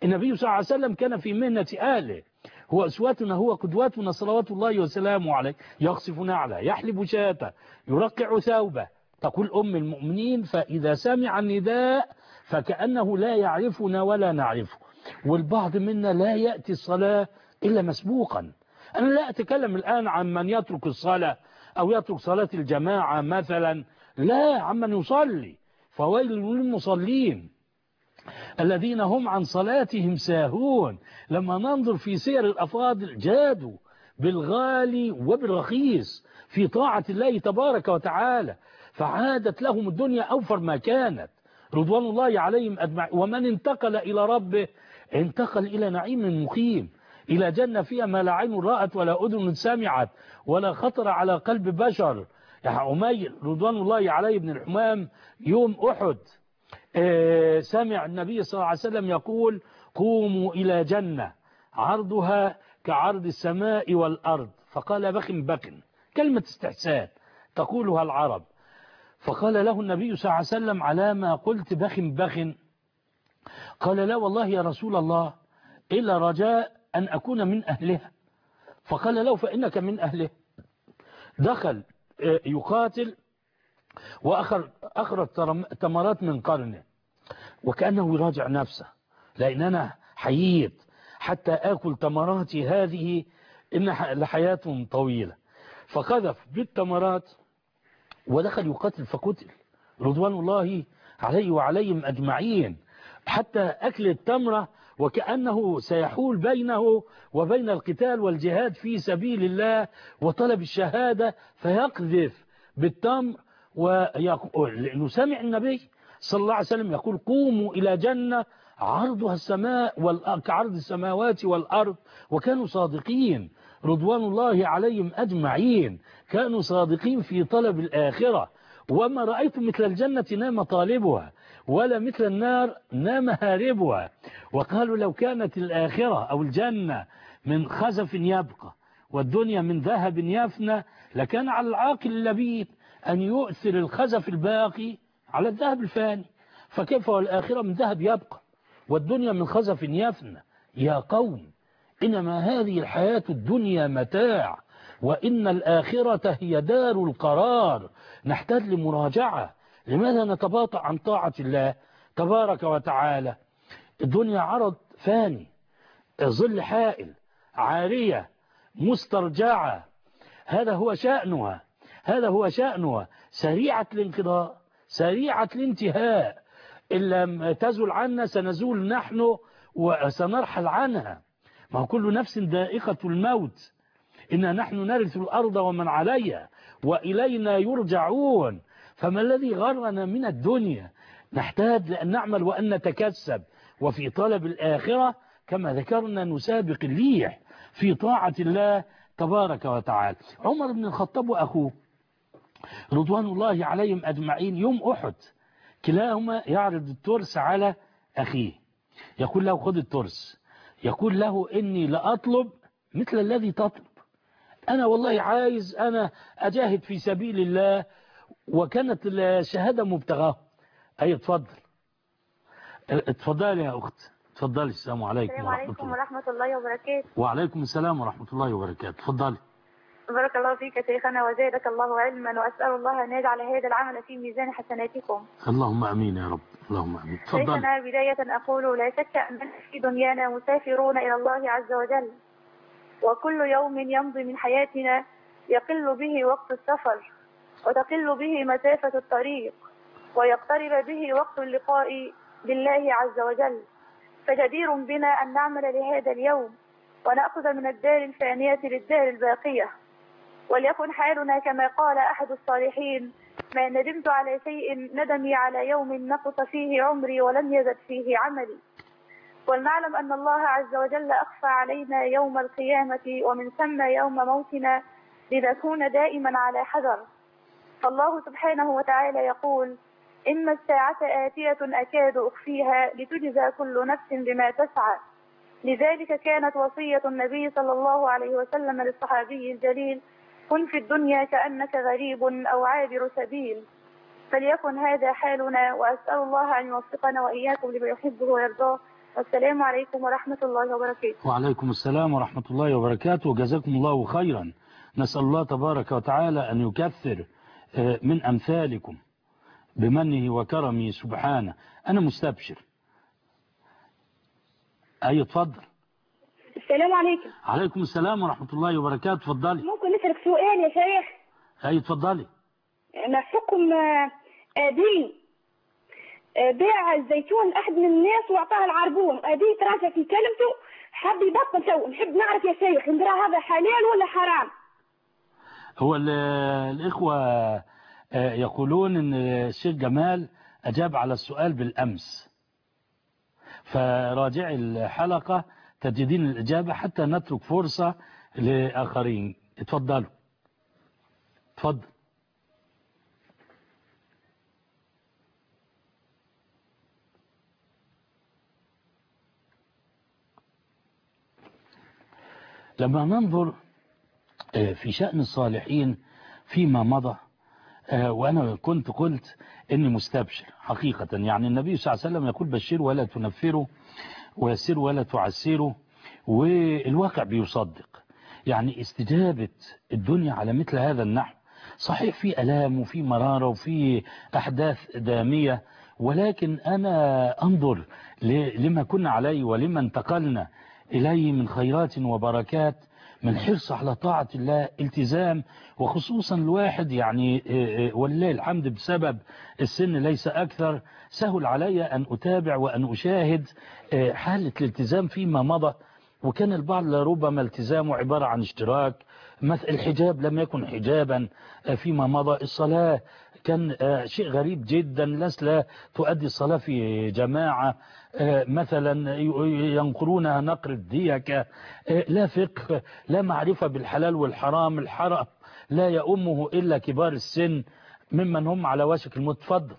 النبي صلى الله عليه وسلم كان في مهنة أهله، هو أسواتنا، هو قدواتنا صلوات الله وسلامه عليه. يخصف نعله، يحلب شاته، يرقع ثوبه. تقول أم المؤمنين: فإذا سمع النداء فكأنه لا يعرفنا ولا نعرفه. والبعض منا لا يأتي الصلاة إلا مسبوقا. أنا لا أتكلم الآن عن من يترك الصلاة أو يترك صلاة الجماعة مثلا، لا، عمن يصلي. فويل للمصلين الذين هم عن صلاتهم ساهون. لما ننظر في سير الأفاضل جادوا بالغالي وبالرخيص في طاعة الله تبارك وتعالى، فعادت لهم الدنيا أوفر ما كانت رضوان الله عليهم أجمعين. ومن انتقل إلى ربه انتقل إلى نعيم مقيم، إلى جنة فيها ما لا عين رأت ولا أذن سمعت ولا خطر على قلب بشر. يا عمير رضوان الله عليه بن الحمام يوم أحد سمع النبي صلى الله عليه وسلم يقول: قوموا إلى جنة عرضها كعرض السماء والأرض. فقال: بخن بخن، كلمة استحسان تقولها العرب. فقال له النبي صلى الله عليه وسلم: على ما قلت بخن بخن؟ قال: لا والله يا رسول الله، إلا رجاء أن أكون من أهلها. فقال له: فإنك من أهله. دخل يقاتل وأخرج تمرات من قرنه وكأنه يراجع نفسه، لأن أنا حييت حتى آكل تمراتي هذه، إن لحياة طويلة. فقذف بالتمرات ودخل يقاتل فقتل رضوان الله عليه وعليهم أجمعين، حتى أكل التمرة وكأنه سيحول بينه وبين القتال والجهاد في سبيل الله وطلب الشهادة، فيقذف بالتمر. ويقول لأنه سمع النبي صلى الله عليه وسلم يقول: قوموا إلى جنة عرضها السماء كعرض السماوات والأرض. وكانوا صادقين رضوان الله عليهم أجمعين، كانوا صادقين في طلب الآخرة. وما رأيت مثل الجنة نام طالبها ولا مثل النار نام هاربها. وقالوا: لو كانت الآخرة أو الجنة من خزف يبقى والدنيا من ذهب يفنى لكان على العاقل اللبيب أن يؤثر الخزف الباقي على الذهب الفاني. فكيف والآخرة من ذهب يبقى والدنيا من خزف يفنى؟ يا قوم، إنما هذه الحياة الدنيا متاع، وإن الآخرة هي دار القرار. نحتاج لمراجعة. لماذا نتباطأ عن طاعة الله تبارك وتعالى؟ الدنيا عرض فاني، ظل حائل، عارية مسترجعة، هذا هو شأنها، هذا هو شأنها، سريعة الانقضاء، سريعة الانتهاء. إن لم تزل عنا سنزول نحن وسنرحل عنها. ما هو كل نفس ذائقة الموت، إنا نحن نرث الأرض ومن عليها وإلينا يرجعون. فما الذي غرنا من الدنيا؟ نحتاج لأن نعمل وأن نتكسب، وفي طلب الآخرة كما ذكرنا نسابق الريح في طاعة الله تبارك وتعالى. عمر بن الخطاب وأخوه رضوان الله عليهم أجمعين يوم أحد كلاهما يعرض الترس على أخيه، يقول له: خذ الترس. يقول له: إني لأطلب مثل الذي تطلب، أنا والله عايز أنا أجاهد في سبيل الله، وكانت الشهادة مبتغاه. أي اتفضل اتفضلي يا أخت، اتفضلي. السلام عليكم السلام ورحمة عليكم الله. ورحمة الله وبركاته. وعليكم السلام ورحمة الله وبركاته. اتفضلي. بارك الله فيك يا شيخنا وزادك الله علما، وأسأل الله أن يجعل هذا العمل في ميزان حسناتكم. اللهم أمين يا رب، اللهم أمين. اتفضلي. شيخنا بداية أقول: لا شك أننا في دنيانا مسافرون إلى الله عز وجل، وكل يوم يمضي من حياتنا يقل به وقت السفر، وتقل به مسافة الطريق، ويقترب به وقت اللقاء بالله عز وجل. فجدير بنا أن نعمل لهذا اليوم ونأخذ من الدار الفانية للدار الباقية. وليكن حالنا كما قال أحد الصالحين: ما ندمت على شيء ندمي على يوم نقص فيه عمري ولم يزد فيه عملي. ولنعلم أن الله عز وجل أخفى علينا يوم القيامة ومن ثم يوم موتنا لنكون دائما على حذر. فالله سبحانه وتعالى يقول: إن الساعة آتية أكاد أخفيها لتجزى كل نفس بما تسعى. لذلك كانت وصية النبي صلى الله عليه وسلم للصحابي الجليل: كن في الدنيا كأنك غريب أو عابر سبيل. فليكن هذا حالنا، وأسأل الله أن يوفقنا وإياكم لما يحبه ويرضاه، والسلام عليكم ورحمة الله وبركاته. وعليكم السلام ورحمة الله وبركاته. جزاكم الله خيرا. نسأل الله تبارك وتعالى أن يكثر من أمثالكم بمنه وكرمه سبحانه. أنا مستبشر. أي اتفضل. السلام عليكم. عليكم السلام ورحمة الله وبركاته. اتفضلي. ممكن نسألك سؤال يا شيخ؟ أي اتفضلي. ما حكم أبي بيع الزيتون لأحد من الناس وأعطاه العربون، أبي تراجع في كلمته حب يبطل تو، نحب نعرف يا شيخ ندرى هذا حلال ولا حرام؟ هو الإخوة يقولون أن الشيخ جمال أجاب على السؤال بالأمس، فراجع الحلقة تجدين الإجابة حتى نترك فرصة لآخرين. اتفضلوا. اتفضل. لما ننظر في شأن الصالحين فيما مضى، وأنا كنت قلت إني مستبشر حقيقة، يعني النبي صلى الله عليه وسلم يقول بشروا ولا تنفروا ويسروا ولا تعسروا، والواقع بيصدق. يعني استجابة الدنيا على مثل هذا النحو صحيح في ألام وفي مرارة وفي أحداث دامية، ولكن أنا أنظر لما كنا عليه ولما انتقلنا إليه من خيرات وبركات، من حرص على طاعة الله، التزام، وخصوصا الواحد يعني ولله الحمد بسبب السن ليس أكثر سهل علي أن أتابع وأن أشاهد حالة الالتزام فيما مضى. وكان البعض لربما التزامه عبارة عن اشتراك، مثل الحجاب لم يكن حجابا فيما مضى، الصلاة كان شيء غريب جدا، الناس لا تؤدي الصلاة في جماعة، مثلا ينقرونها نقر الديكة، لا فقه، لا معرفة بالحلال والحرام، الحرام لا يؤمه إلا كبار السن ممن هم على وشك الموت. اتفضل.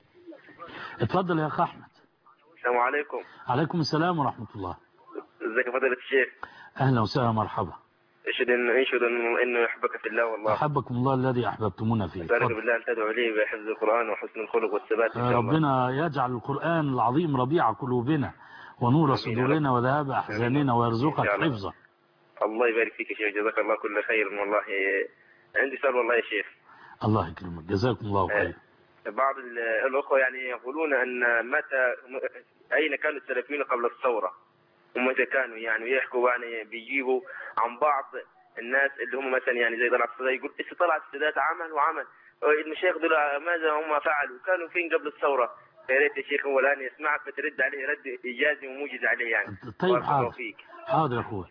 اتفضل يا أخ أحمد. السلام عليكم. عليكم السلام ورحمة الله. ازيك يا فضيلة الشيخ؟ أهلا وسهلا مرحبا. اشهد ان انشد انه يحبك في الله والله. احبكم الله الذي احببتمونا فيه. اسالك بالله ان تدعو لي بحفظ القران وحسن الخلق والثبات ان شاء الله. ربنا يجعل القرآن العظيم ربيع قلوبنا ونور صدورنا وذهاب احزاننا ويرزقك حفظه. الله يبارك فيك يا شيخ، جزاك الله كل خير. والله عندي سؤال والله يا شيخ. الله يكرمك، جزاكم الله خير. بعض الاخوه يعني يقولون ان متى اين كانوا السلفيين قبل الثوره، ومتى كانوا يعني يحكوا يعني بيجيبوا عن بعض الناس اللي هم مثلا يعني زي طلعت السادات، يقول طلعت السادات عمل وعمل، المشايخ دول ماذا هم فعلوا، كانوا فين قبل الثوره؟ يا ريت يا شيخ هو الان يسمعك فترد عليه رد ايجازي وموجز عليه يعني. طيب حاضر حاضر يا اخوي.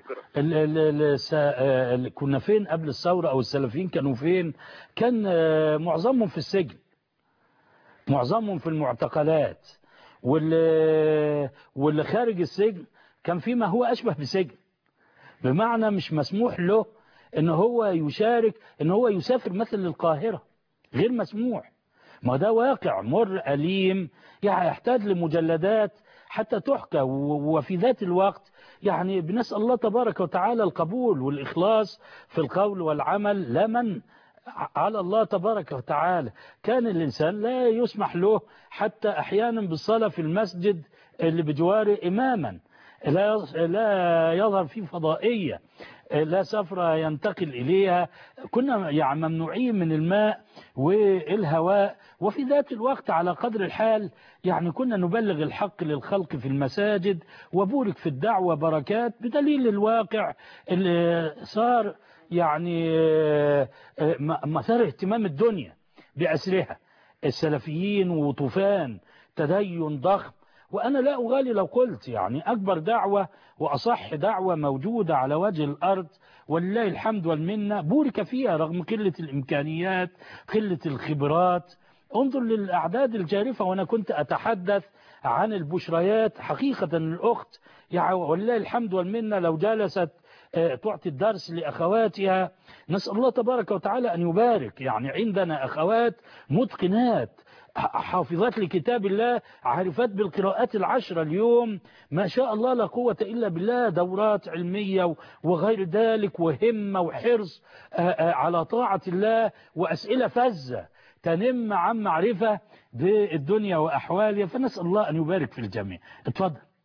كنا فين قبل الثوره، او السلفيين كانوا فين؟ كان معظمهم في السجن، معظمهم في المعتقلات، واللي واللي خارج السجن كان فيما هو أشبه بسجن، بمعنى مش مسموح له ان هو يشارك، ان هو يسافر مثل للقاهرة، غير مسموح. ما ده واقع مر أليم يعني يحتاج لمجلدات حتى تحكى، وفي ذات الوقت يعني بنسأل الله تبارك وتعالى القبول والإخلاص في القول والعمل، لا من على الله تبارك وتعالى. كان الإنسان لا يسمح له حتى أحيانا بالصلاة في المسجد اللي بجواره إماما، لا لا يظهر فيه فضائية، لا سفرة ينتقل إليها، كنا يعني ممنوعين من الماء والهواء، وفي ذات الوقت على قدر الحال يعني كنا نبلغ الحق للخلق في المساجد، وبورك في الدعوة بركات، بدليل الواقع اللي صار يعني مثار اهتمام الدنيا بأسرها، السلفيين وطوفان تدين ضخم. وأنا لا أغالي لو قلت يعني أكبر دعوة وأصح دعوة موجودة على وجه الأرض ولله الحمد والمنة، بورك فيها رغم قلة الإمكانيات، قلة الخبرات. انظر للأعداد الجارفة، وأنا كنت أتحدث عن البشريات. حقيقة الأخت يعني ولله الحمد والمنة لو جلست تعطي الدرس لأخواتها، نسأل الله تبارك وتعالى أن يبارك. يعني عندنا أخوات متقنات حافظات لكتاب الله، عارفات بالقراءات العشرة اليوم، ما شاء الله لا قوة إلا بالله، دورات علمية وغير ذلك، وهمة وحرص على طاعة الله، وأسئلة فزة تنم عن معرفة بالدنيا وأحوالها، فنسأل الله أن يبارك في الجميع. اتفضل. السلام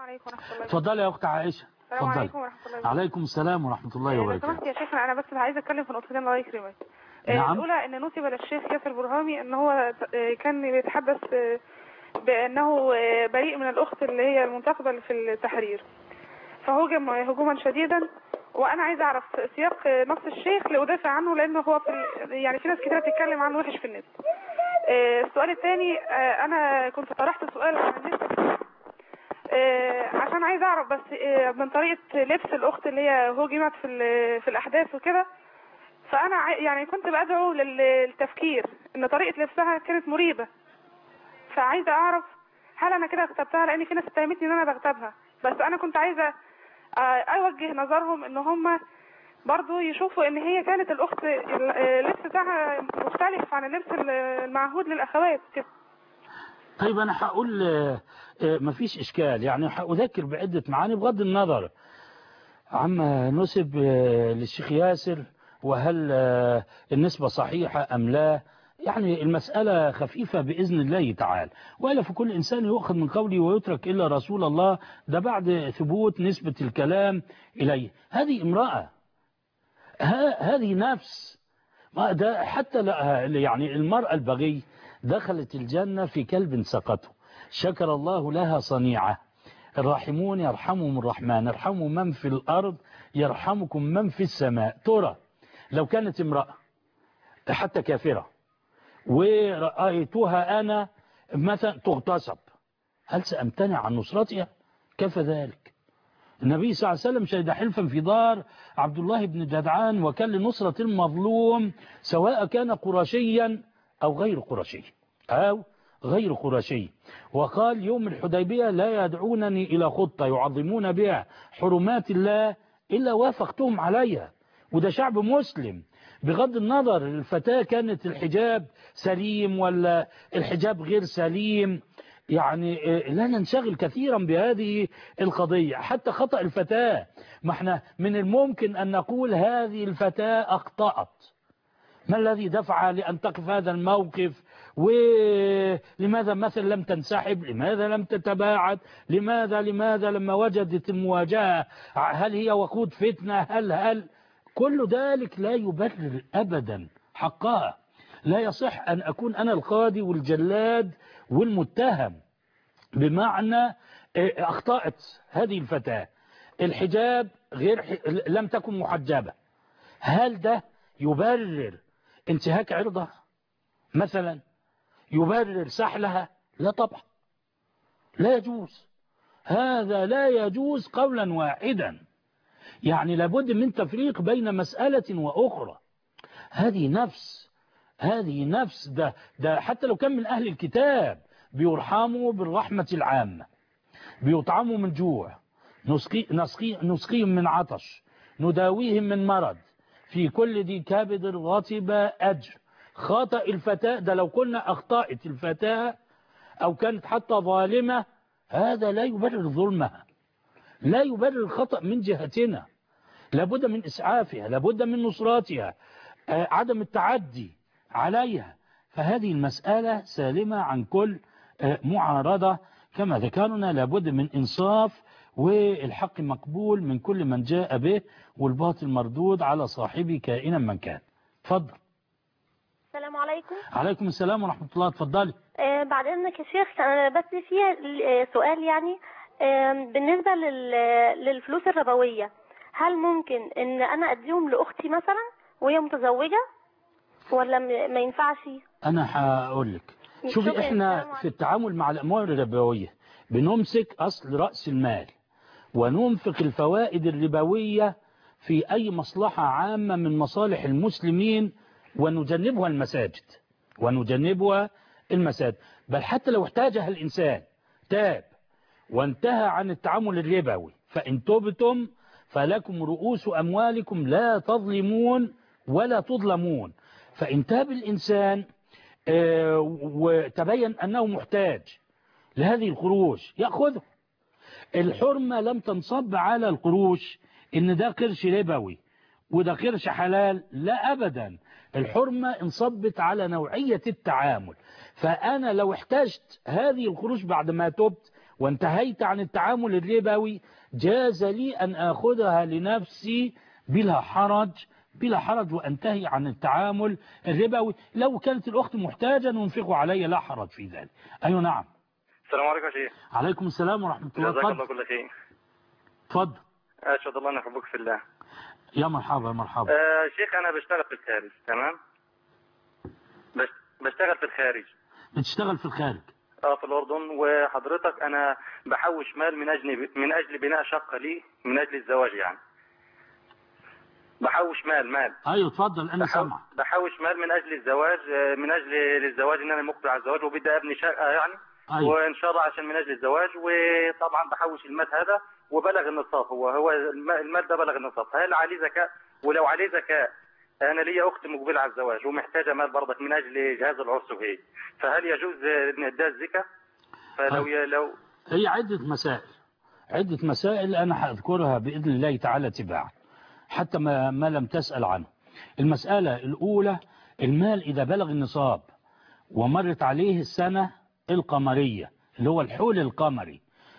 عليكم ورحمة الله. اتفضلي يا اخت عائشه. السلام عليكم ورحمة الله وبركاته. عليكم السلام ورحمه الله وبركاته. لو سمحت يا شيخنا انا بس عايزه اتكلم في نقطتين الله يكرمك. نعم. الاولى ان نسب للشيخ ياسر برهامي ان هو كان بيتحدث بانه بريء من الاخت اللي هي المنتخبه في التحرير، فهجم هجوما شديدا، وانا عايزه اعرف سياق نص الشيخ لادافع عنه، لانه هو في يعني في ناس كتير بتتكلم عنه وحش في النت. السؤال الثاني، انا كنت طرحت سؤال عن النت عشان عايزه اعرف بس من طريقه لبس الاخت اللي هي هجمت في في الاحداث وكده، فانا يعني كنت بدعو للتفكير ان طريقه لبسها كانت مريبه، فعايزه اعرف هل انا كده اغتبتها، لان في ناس اتهمتني ان انا بغتابها، بس انا كنت عايزه اوجه نظرهم ان هم برضو يشوفوا ان هي كانت الاخت اللبس بتاعها مختلف عن اللبس المعهود للاخوات كده. طيب انا هقول مفيش اشكال، يعني هاذكر بعده معاني بغض النظر عما نسب للشيخ ياسر وهل النسبة صحيحة أم لا. يعني المسألة خفيفة بإذن الله تعالى، وإلا في كل إنسان يؤخذ من قوله ويترك إلا رسول الله، ده بعد ثبوت نسبة الكلام إليه. هذه امرأة، هذه نفس، ده حتى يعني المرأة البغي دخلت الجنة في كلب سقطه، شكر الله لها صنيعة. الراحمون يرحمهم الرحمن، ارحموا من في الأرض يرحمكم من في السماء. ترى لو كانت امرأة حتى كافرة ورأيتها أنا مثلا تغتصب، هل سأمتنع عن نصرتها؟ كيف ذلك؟ النبي صلى الله عليه وسلم شهد حلفا في دار عبد الله بن جدعان، وكان لنصرة المظلوم سواء كان قرشيا أو غير قرشي أو غير قرشي. وقال يوم الحديبية لا يدعونني إلى خطة يعظمون بها حرمات الله إلا وافقتهم عليها، وده شعب مسلم. بغض النظر الفتاة كانت الحجاب سليم ولا الحجاب غير سليم، يعني لا ننشغل كثيرا بهذه القضية. حتى خطأ الفتاة، ما احنا من الممكن أن نقول هذه الفتاة أخطأت، ما الذي دفع لأن تقف هذا الموقف، ولماذا مثلا لم تنسحب، لماذا لم تتباعد، لماذا لماذا لما وجدت المواجهة هل هي وقود فتنة، هل هل كل ذلك لا يبرر أبدا حقها. لا يصح أن أكون أنا القاضي والجلاد والمتهم، بمعنى أخطأت هذه الفتاة، الحجاب غير لم تكن محجبة، هل ده يبرر انتهاك عرضها مثلا، يبرر سحلها؟ لا طبعا، لا يجوز، هذا لا يجوز قولا واحدا. يعني لابد من تفريق بين مسألة وأخرى. هذه نفس، هذه نفس، ده, ده حتى لو كان من أهل الكتاب بيرحموا بالرحمة العامة، بيطعموا من جوع، نسقي نسقي نسقيهم من عطش، نداويهم من مرض، في كل ذي كبد رطب أجر. خطأ الفتاة ده لو كنا أخطأت الفتاة أو كانت حتى ظالمة، هذا لا يبرر ظلمها، لا يبرر الخطأ من جهتنا. لابد من إسعافها، لابد من نصراتها، عدم التعدي عليها. فهذه المسألة سالمة عن كل معارضة. كما ذكرنا لابد من إنصاف، والحق مقبول من كل من جاء به، والباطل مردود على صاحبه كائنا من كان. تفضل. السلام عليكم. عليكم السلام ورحمة الله. تفضلي. آه بعد إذنك يا شيخ، أنا بس فيها سؤال، يعني آه بالنسبة للفلوس الربوية، هل ممكن إن أنا أديهم لأختي مثلا وهي متزوجة، ولا ما ينفعش؟ أنا هقول لك. شوفي، إحنا في التعامل مع الأموال الربوية بنمسك أصل رأس المال، وننفق الفوائد الربوية في أي مصلحة عامة من مصالح المسلمين، ونجنبها المساجد ونجنبها المساجد. بل حتى لو احتاجها الإنسان تاب وانتهى عن التعامل الربوي، فإن تبتم فلكم رؤوس أموالكم لا تظلمون ولا تظلمون. فإن تاب الإنسان وتبين أنه محتاج لهذه القروش يأخذه. الحرمة لم تنصب على القروش إن ده قرش ربوي وده قرش حلال، لا أبدا. الحرمة انصبت على نوعية التعامل. فأنا لو احتجت هذه القروش بعد ما تبت وانتهيت عن التعامل الربوي جاز لي أن أخذها لنفسي بلا حرج بلا حرج وأنتهي عن التعامل الربوي. لو كانت الأخت محتاجة ننفقه علي لا حرج في ذلك. أيوة نعم. السلام عليكم يا شيخ. عليكم السلام ورحمة الله. جزاك الله كل خير. اتفضل. أشهد الله أن أحبك في الله. يا مرحبا مرحبا. آه شيخ أنا بشتغل في الخارج. تمام. بش... بشتغل في الخارج. بتشتغل في الخارج؟ اه في الأردن. وحضرتك أنا بحوش مال من أجل من أجل بناء شقة لي من أجل الزواج يعني. بحوش مال مال ايوه اتفضل انا سامعك. بحوش مال من اجل الزواج من اجل الزواج ان انا مقبل على الزواج وبدي ابني شقه يعني. أيوة. وان شاء الله عشان من اجل الزواج. وطبعا بحوش المال هذا وبلغ النصاب. هو هو المال ده بلغ النصاب. هل عليه زكاه؟ ولو عليه زكاه انا لي اخت مقبله على الزواج ومحتاجه مال برضك من اجل جهاز العرس وهي فهل يجوز ان اداها الزكاه؟ فلو ي... لو هي عده مسائل عده مسائل انا هذكرها باذن الله تعالى تباعا حتى ما, ما لم تسأل عنه. المسألة الأولى المال إذا بلغ النصاب ومرت عليه السنة القمرية اللي هو الحول القمري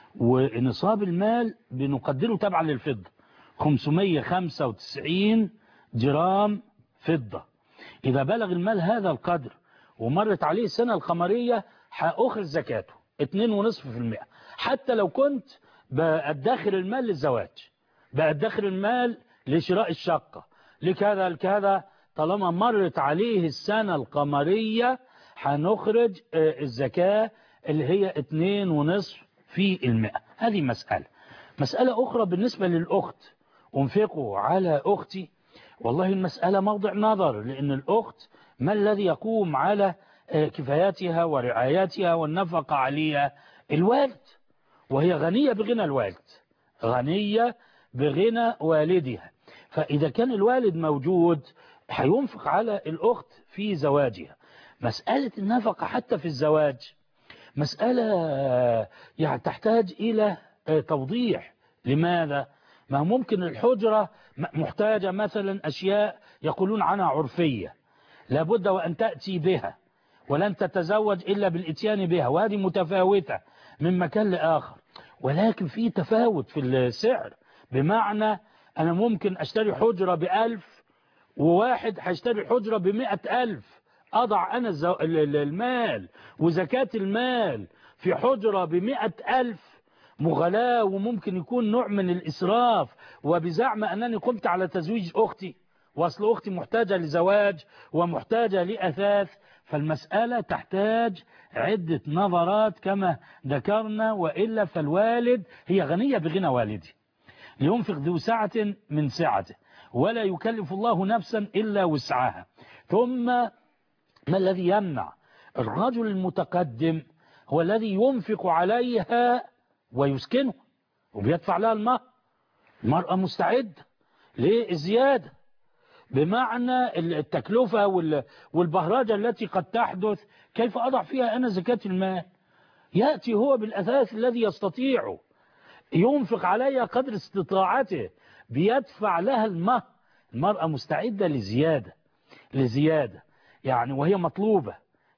ونصاب المال بنقدره تبعا للفضة خمسمائة وخمسة وتسعين جرام فضة. إذا بلغ المال هذا القدر ومرت عليه السنة القمرية هأخرج زكاته اثنين فاصلة خمسة بالمئة حتى لو كنت بأدخر المال للزواج بأدخر المال لشراء الشقة لكذا لكذا طالما مرت عليه السنة القمرية هنخرج الزكاة اللي هي اثنين ونصف في المئة. هذه مسألة. مسألة أخرى بالنسبة للأخت أنفقوا على أختي. والله المسألة موضع نظر لأن الأخت ما الذي يقوم على كفاياتها ورعاياتها والنفقة عليها؟ الوالد، وهي غنية بغنى الوالد غنية بغنى والدها. فإذا كان الوالد موجود هينفق على الأخت في زواجها. مسألة النفقة حتى في الزواج مسألة يعني تحتاج إلى توضيح. لماذا؟ ما ممكن الحجرة محتاجة مثلا أشياء يقولون عنها عرفية لابد وأن تأتي بها ولن تتزوج إلا بالإتيان بها وهذه متفاوتة من مكان لآخر. ولكن في تفاوت في السعر بمعنى أنا ممكن أشتري حجرة بألف وواحد هيشتري حجرة بمئة ألف أضع أنا المال وزكاة المال في حجرة بمئة ألف مغلاة وممكن يكون نوع من الإسراف وبزعم أنني قمت على تزويج أختي وأصل أختي محتاجة لزواج ومحتاجة لأثاث. فالمسألة تحتاج عدة نظرات كما ذكرنا وإلا فالوالد هي غنية بغنى والدي لينفق ذو سعة من سعته ولا يكلف الله نفسا إلا وسعها. ثم ما الذي يمنع؟ الرجل المتقدم هو الذي ينفق عليها ويسكنه وبيدفع لها المهر. المرأة مستعدة للزيادة بمعنى التكلفة والبهرجة التي قد تحدث. كيف أضع فيها أنا زكاة المال؟ يأتي هو بالأثاث الذي يستطيعه ينفق عليها قدر استطاعته بيدفع لها المهر. المرأة مستعدة لزيادة لزيادة يعني وهي مطلوبة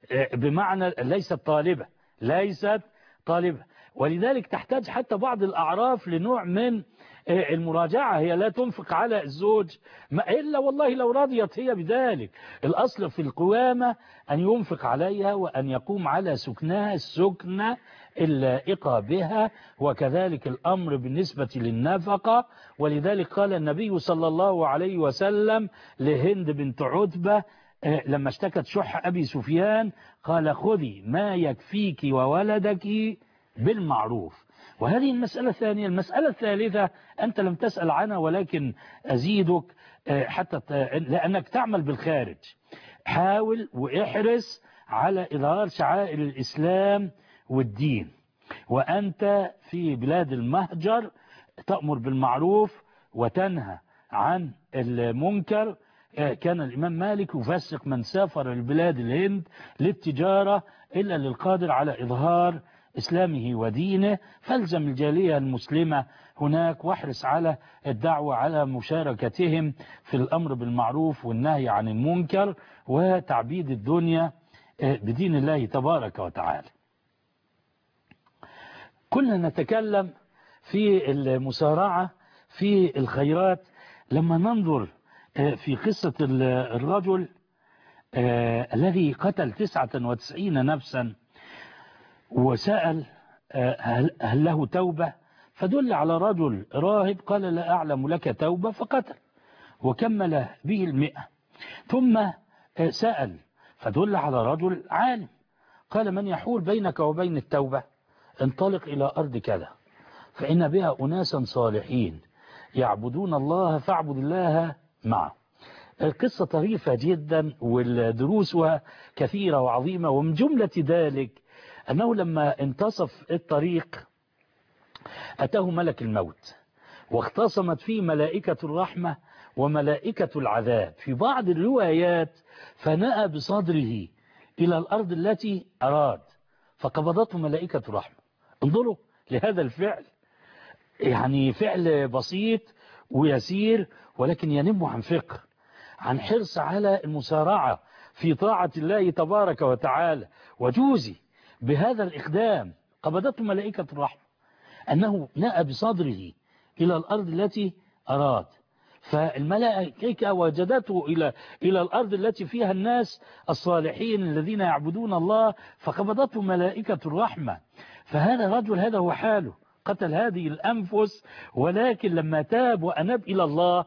بمعنى ليست طالبة ليست طالبة ولذلك تحتاج حتى بعض الأعراف لنوع من المراجعة. هي لا تنفق على الزوج ما إلا والله لو رضيت هي بذلك. الأصل في القوامة أن ينفق عليها وأن يقوم على سكنها السكنة اللائقة بها وكذلك الأمر بالنسبة للنفقة. ولذلك قال النبي صلى الله عليه وسلم لهند بنت عتبة لما اشتكت شح أبي سفيان قال خذي ما يكفيك وولدك بالمعروف. وهذه المسألة الثانية. المسألة الثالثة أنت لم تسأل عنها ولكن أزيدك حتى لأنك تعمل بالخارج. حاول واحرص على إظهار شعائر الإسلام والدين وأنت في بلاد المهجر تأمر بالمعروف وتنهى عن المنكر. كان الإمام مالك يفسق من سافر البلاد الهند للتجارة إلا للقادر على إظهار إسلامه ودينه. فالزم الجالية المسلمة هناك واحرص على الدعوة على مشاركتهم في الأمر بالمعروف والنهي عن المنكر وتعبيد الدنيا بدين الله تبارك وتعالى. كنا نتكلم في المسارعة في الخيرات لما ننظر في قصة الرجل الذي قتل تسعة وتسعين نفسا وسأل هل له توبة، فدل على رجل راهب قال لا أعلم لك توبة فقتل وكمل به المئة. ثم سأل فدل على رجل عالم قال من يحول بينك وبين التوبة؟ انطلق إلى أرض كذا فإن بها أناسا صالحين يعبدون الله فاعبد الله معه. القصة طريفة جدا والدروسها كثيرة وعظيمة، ومن جملة ذلك أنه لما انتصف الطريق أتاه ملك الموت واختصمت فيه ملائكة الرحمة وملائكة العذاب. في بعض الروايات فنأى بصدره إلى الأرض التي أراد فقبضته ملائكة الرحمة. انظروا لهذا الفعل، يعني فعل بسيط ويسير ولكن ينم عن فقه، عن حرص على المسارعة في طاعة الله تبارك وتعالى. وجوزي بهذا الإقدام قبضته ملائكة الرحمة أنه نأى بصدره إلى الأرض التي أراد، فالملائكة وجدته إلى إلى الأرض التي فيها الناس الصالحين الذين يعبدون الله فقبضته ملائكة الرحمة. فهذا الرجل هذا هو حاله، قتل هذه الأنفس ولكن لما تاب وأناب إلى الله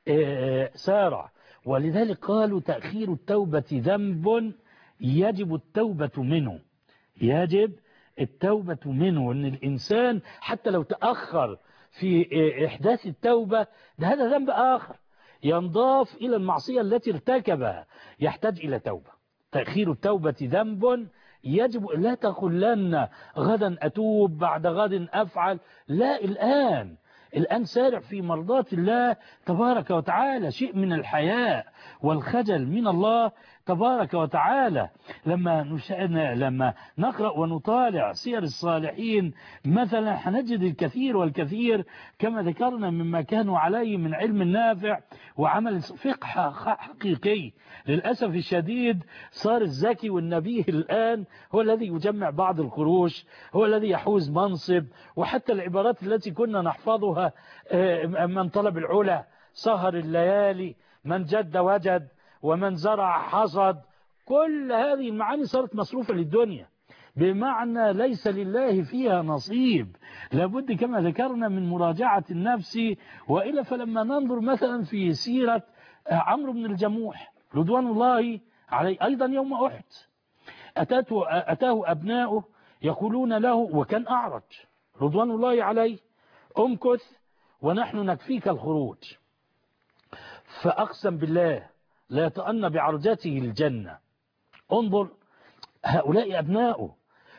سارع. ولذلك قالوا تأخير التوبة ذنب يجب التوبة منه، يجب التوبة منه. أن الإنسان حتى لو تأخر في إحداث التوبة ده هذا ذنب آخر ينضاف إلى المعصية التي ارتكبها، يحتاج إلى توبة. تأخير التوبة ذنب يجب، لا تقولن غدا أتوب بعد غد أفعل، لا، الآن الآن سارع في مرضات الله تبارك وتعالى. شيء من الحياء والخجل من الله تبارك وتعالى. لما نشأنا لما نقرأ ونطالع سير الصالحين مثلا حنجد الكثير والكثير كما ذكرنا مما كانوا عليه من علم نافع وعمل فقه حقيقي. للأسف الشديد صار الزكي والنبيه الآن هو الذي يجمع بعض القروش، هو الذي يحوز منصب، وحتى العبارات التي كنا نحفظها من طلب العلا سهر الليالي، من جد وجد، ومن زرع حصد، كل هذه المعاني صارت مصروفة للدنيا بمعنى ليس لله فيها نصيب. لابد كما ذكرنا من مراجعة النفس. وإلا فلما ننظر مثلا في سيرة عمرو بن الجموح رضوان الله عليه أيضا يوم أحد أتاته أتاه أبناؤه يقولون له وكان أعرج رضوان الله عليه أمكث ونحن نكفيك الخروج، فأقسم بالله لا يطأن بعرجته الجنة. انظر هؤلاء أبناؤه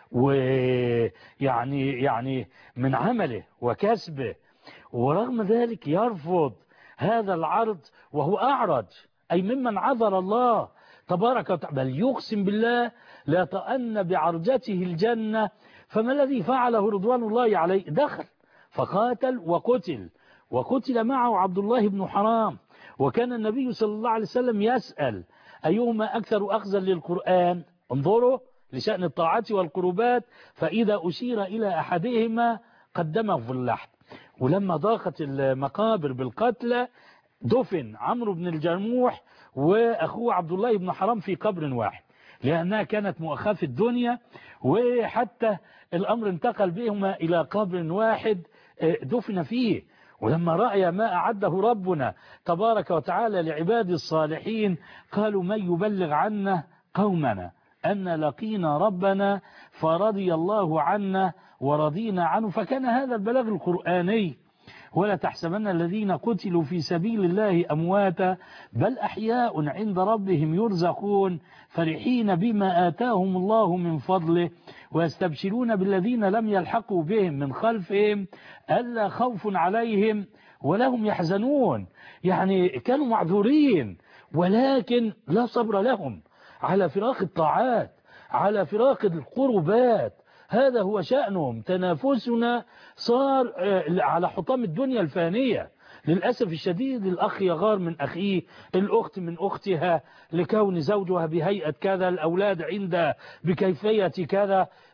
ويعني يعني من عمله وكسبه، ورغم ذلك يرفض هذا العرض وهو أعرج، أي ممن عذر الله تبارك وتعالى، بل يقسم بالله لا يطأن بعرجته الجنة. فما الذي فعله رضوان الله عليه؟ دخل فقاتل وقتل، وقتل معه عبد الله بن حرام. وكان النبي صلى الله عليه وسلم يسأل أيهما أكثر أخذا للقرآن، انظروا لشأن الطاعات والقربات، فإذا أشير إلى أحدهما قدمه في اللحد. ولما ضاقت المقابر بالقتلى دفن عمرو بن الجموح وأخوه عبد الله بن حرام في قبر واحد، لأنها كانت مؤاخاة في الدنيا، وحتى الأمر انتقل بهما إلى قبر واحد دفن فيه. ولما رأي ما أعده ربنا تبارك وتعالى لعباد الصالحين قالوا من يبلغ عنا قومنا أن لقينا ربنا فرضي الله عنا ورضينا عنه. فكان هذا البلاغ القرآني. ولا تحسبن الذين قتلوا في سبيل الله أمواتا بل أحياء عند ربهم يرزقون فرحين بما آتاهم الله من فضله ويستبشرون بالذين لم يلحقوا بهم من خلفهم ألا خوف عليهم ولا هم يحزنون. يعني كانوا معذورين ولكن لا صبر لهم على فراق الطاعات، على فراق القربات. هذا هو شأنهم. تنافسنا صار على حطام الدنيا الفانية. للأسف الشديد الأخ يغار من أخيه، الأخت من أختها لكون زوجها بهيئة كذا، الأولاد عند بكيفية كذا،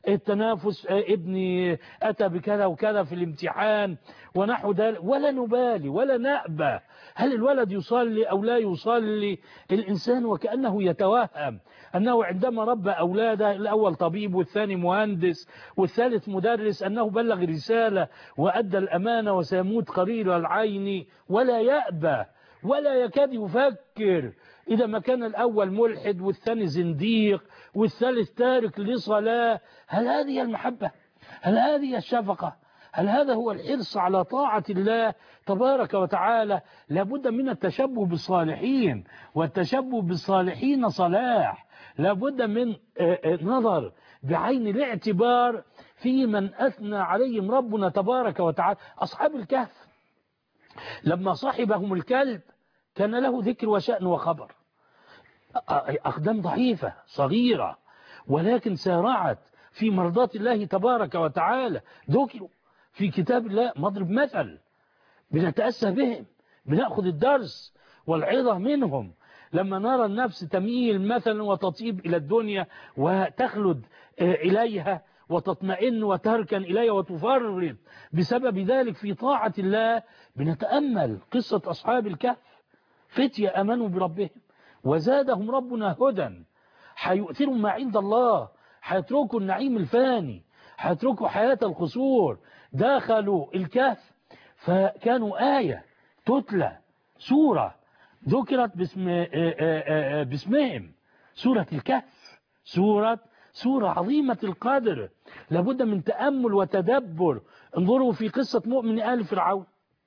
التنافس، ابني أتى بكذا وكذا في الامتحان ونحو ذلك، ولا نبالي ولا نأبى هل الولد يصلي أو لا يصلي. الإنسان وكأنه يتوهم أنه عندما ربى أولاده، الأول طبيب والثاني مهندس والثالث مدرس، أنه بلغ رسالة وأدى الأمانة وسيموت قرير العين، ولا يأبى ولا يكاد يفكر. إذا ما كان الأول ملحد والثاني زنديق والثالث تارك لصلاة، هل هذه المحبة؟ هل هذه الشفقة؟ هل هذا هو الحرص على طاعة الله تبارك وتعالى؟ لابد من التشبه بالصالحين، والتشبه بالصالحين صلاح. لابد من نظر بعين الاعتبار في من أثنى عليهم ربنا تبارك وتعالى. أصحاب الكهف لما صاحبهم الكلب كان له ذكر وشأن وخبر، أقدام ضعيفة صغيرة ولكن سارعت في مرضاة الله تبارك وتعالى، ذكروا في كتاب الله مضرب مثل، بنتأسى بهم، بنأخذ الدرس والعظة منهم. لما نرى النفس تميل مثلا وتطيب إلى الدنيا وتخلد إليها وتطمئن وتركن إليها وتفرط بسبب ذلك في طاعة الله، بنتأمل قصة أصحاب الكهف، فتية أمنوا بربهم وزادهم ربنا هدى، حيؤثروا ما عند الله، حيتركوا النعيم الفاني، حيتركوا حياة القصور، دخلوا الكهف فكانوا آية تتلى، سورة ذكرت باسم باسمهم، سورة الكهف، سورة سورة عظيمة القدر، لابد من تأمل وتدبر. انظروا في قصة مؤمن آل فرعون،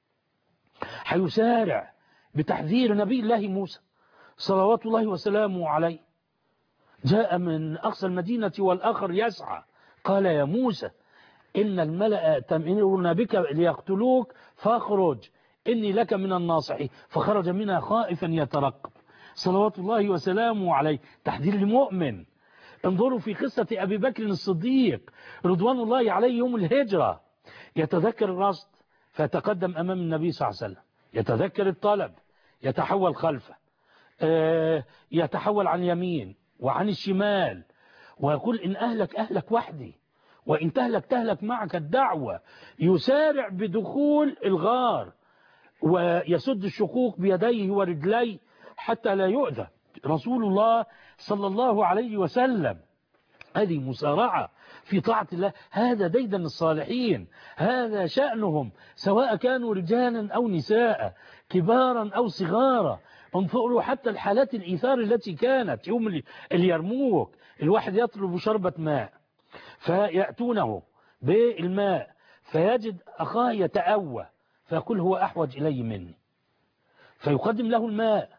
حيسارع بتحذير نبي الله موسى صلوات الله وسلامه عليه، جاء من أقصى المدينة والآخر يسعى، قال يا موسى إن الملأ تأمرون بك ليقتلوك فاخرج إني لك من الناصحين، فخرج منها خائفا يترقب صلوات الله وسلامه عليه، تحذير المؤمن. انظروا في قصة أبي بكر الصديق رضوان الله عليه يوم الهجرة، يتذكر الرصد فيتقدم أمام النبي صلى الله عليه وسلم، يتذكر الطلب يتحول خلفه، يتحول عن يمين وعن الشمال، ويقول إن أهلك أهلك وحدي وإن تهلك تهلك معك الدعوة، يسارع بدخول الغار ويسد الشقوق بيديه ورجليه حتى لا يؤذى رسول الله صلى الله عليه وسلم. هذه مسارعة في طاعة الله، هذا ديدن الصالحين، هذا شأنهم، سواء كانوا رجالا أو نساء، كبارا أو صغارا. انظروا حتى الحالات الإيثار التي كانت يوم اليرموك، الواحد يطلب شربة ماء فيأتونه بالماء فيجد أخاه يتأوى فيقول هو أحوج إلي مني، فيقدم له الماء.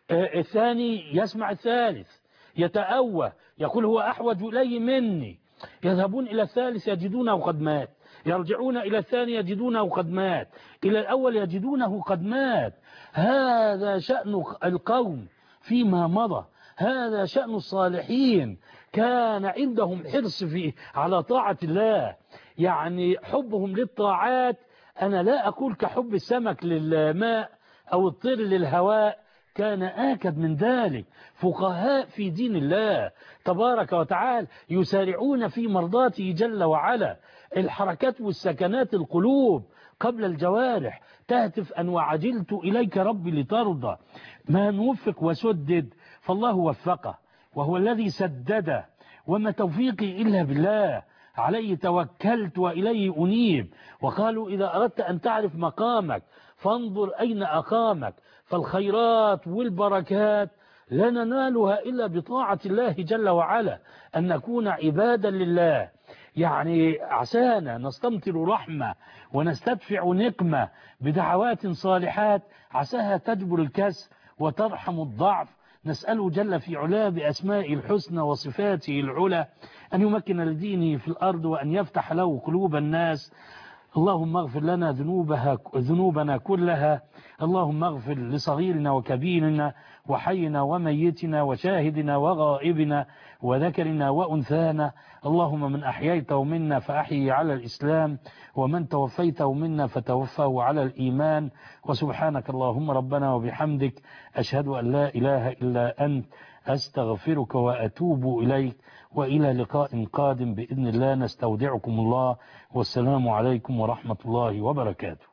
الثاني يسمع الثالث يتأوى يقول هو أحوج إلي مني، يذهبون إلى الثالث يجدونه قد مات، يرجعون إلى الثاني يجدونه قد مات، إلى الأول يجدونه قد مات. هذا شأن القوم فيما مضى، هذا شأن الصالحين، كان عندهم حرص في على طاعة الله، يعني حبهم للطاعات. أنا لا أقول كحب السمك للماء أو الطير للهواء، كان آكد من ذلك. فقهاء في دين الله تبارك وتعالى يسارعون في مرضاته جل وعلا. الحركات والسكنات القلوب قبل الجوارح، تهتف أن وعجلت إليك ربي لترضى. ما نوفق وسدد فالله وفقه وهو الذي سدد، وما توفيقي إلا بالله، عليه توكلت وإليه أنيب. وقالوا إذا أردت أن تعرف مقامك فانظر أين أقامك، فالخيرات والبركات لا ننالها إلا بطاعة الله جل وعلا، أن نكون عبادا لله. يعني عسانا نستمطر رحمة ونستدفع نقمة بدعوات صالحات، عساها تجبر الكسر وترحم الضعف. نسأله جل في علاه بأسمائه الحسنى وصفاته العلى أن يمكن لدينه في الأرض وأن يفتح له قلوب الناس. اللهم اغفر لنا ذنوبها ذنوبنا كلها، اللهم اغفر لصغيرنا وكبيرنا وحينا وميتنا وشاهدنا وغائبنا وذكرنا وأنثانا. اللهم من أحييته منا فأحيي على الإسلام، ومن توفيته منا فتوفه على الإيمان. وسبحانك اللهم ربنا وبحمدك، أشهد أن لا إله إلا أنت، أستغفرك وأتوب إليك، وإلى لقاء قادم بإذن الله. نستودعكم الله، والسلام عليكم ورحمة الله وبركاته.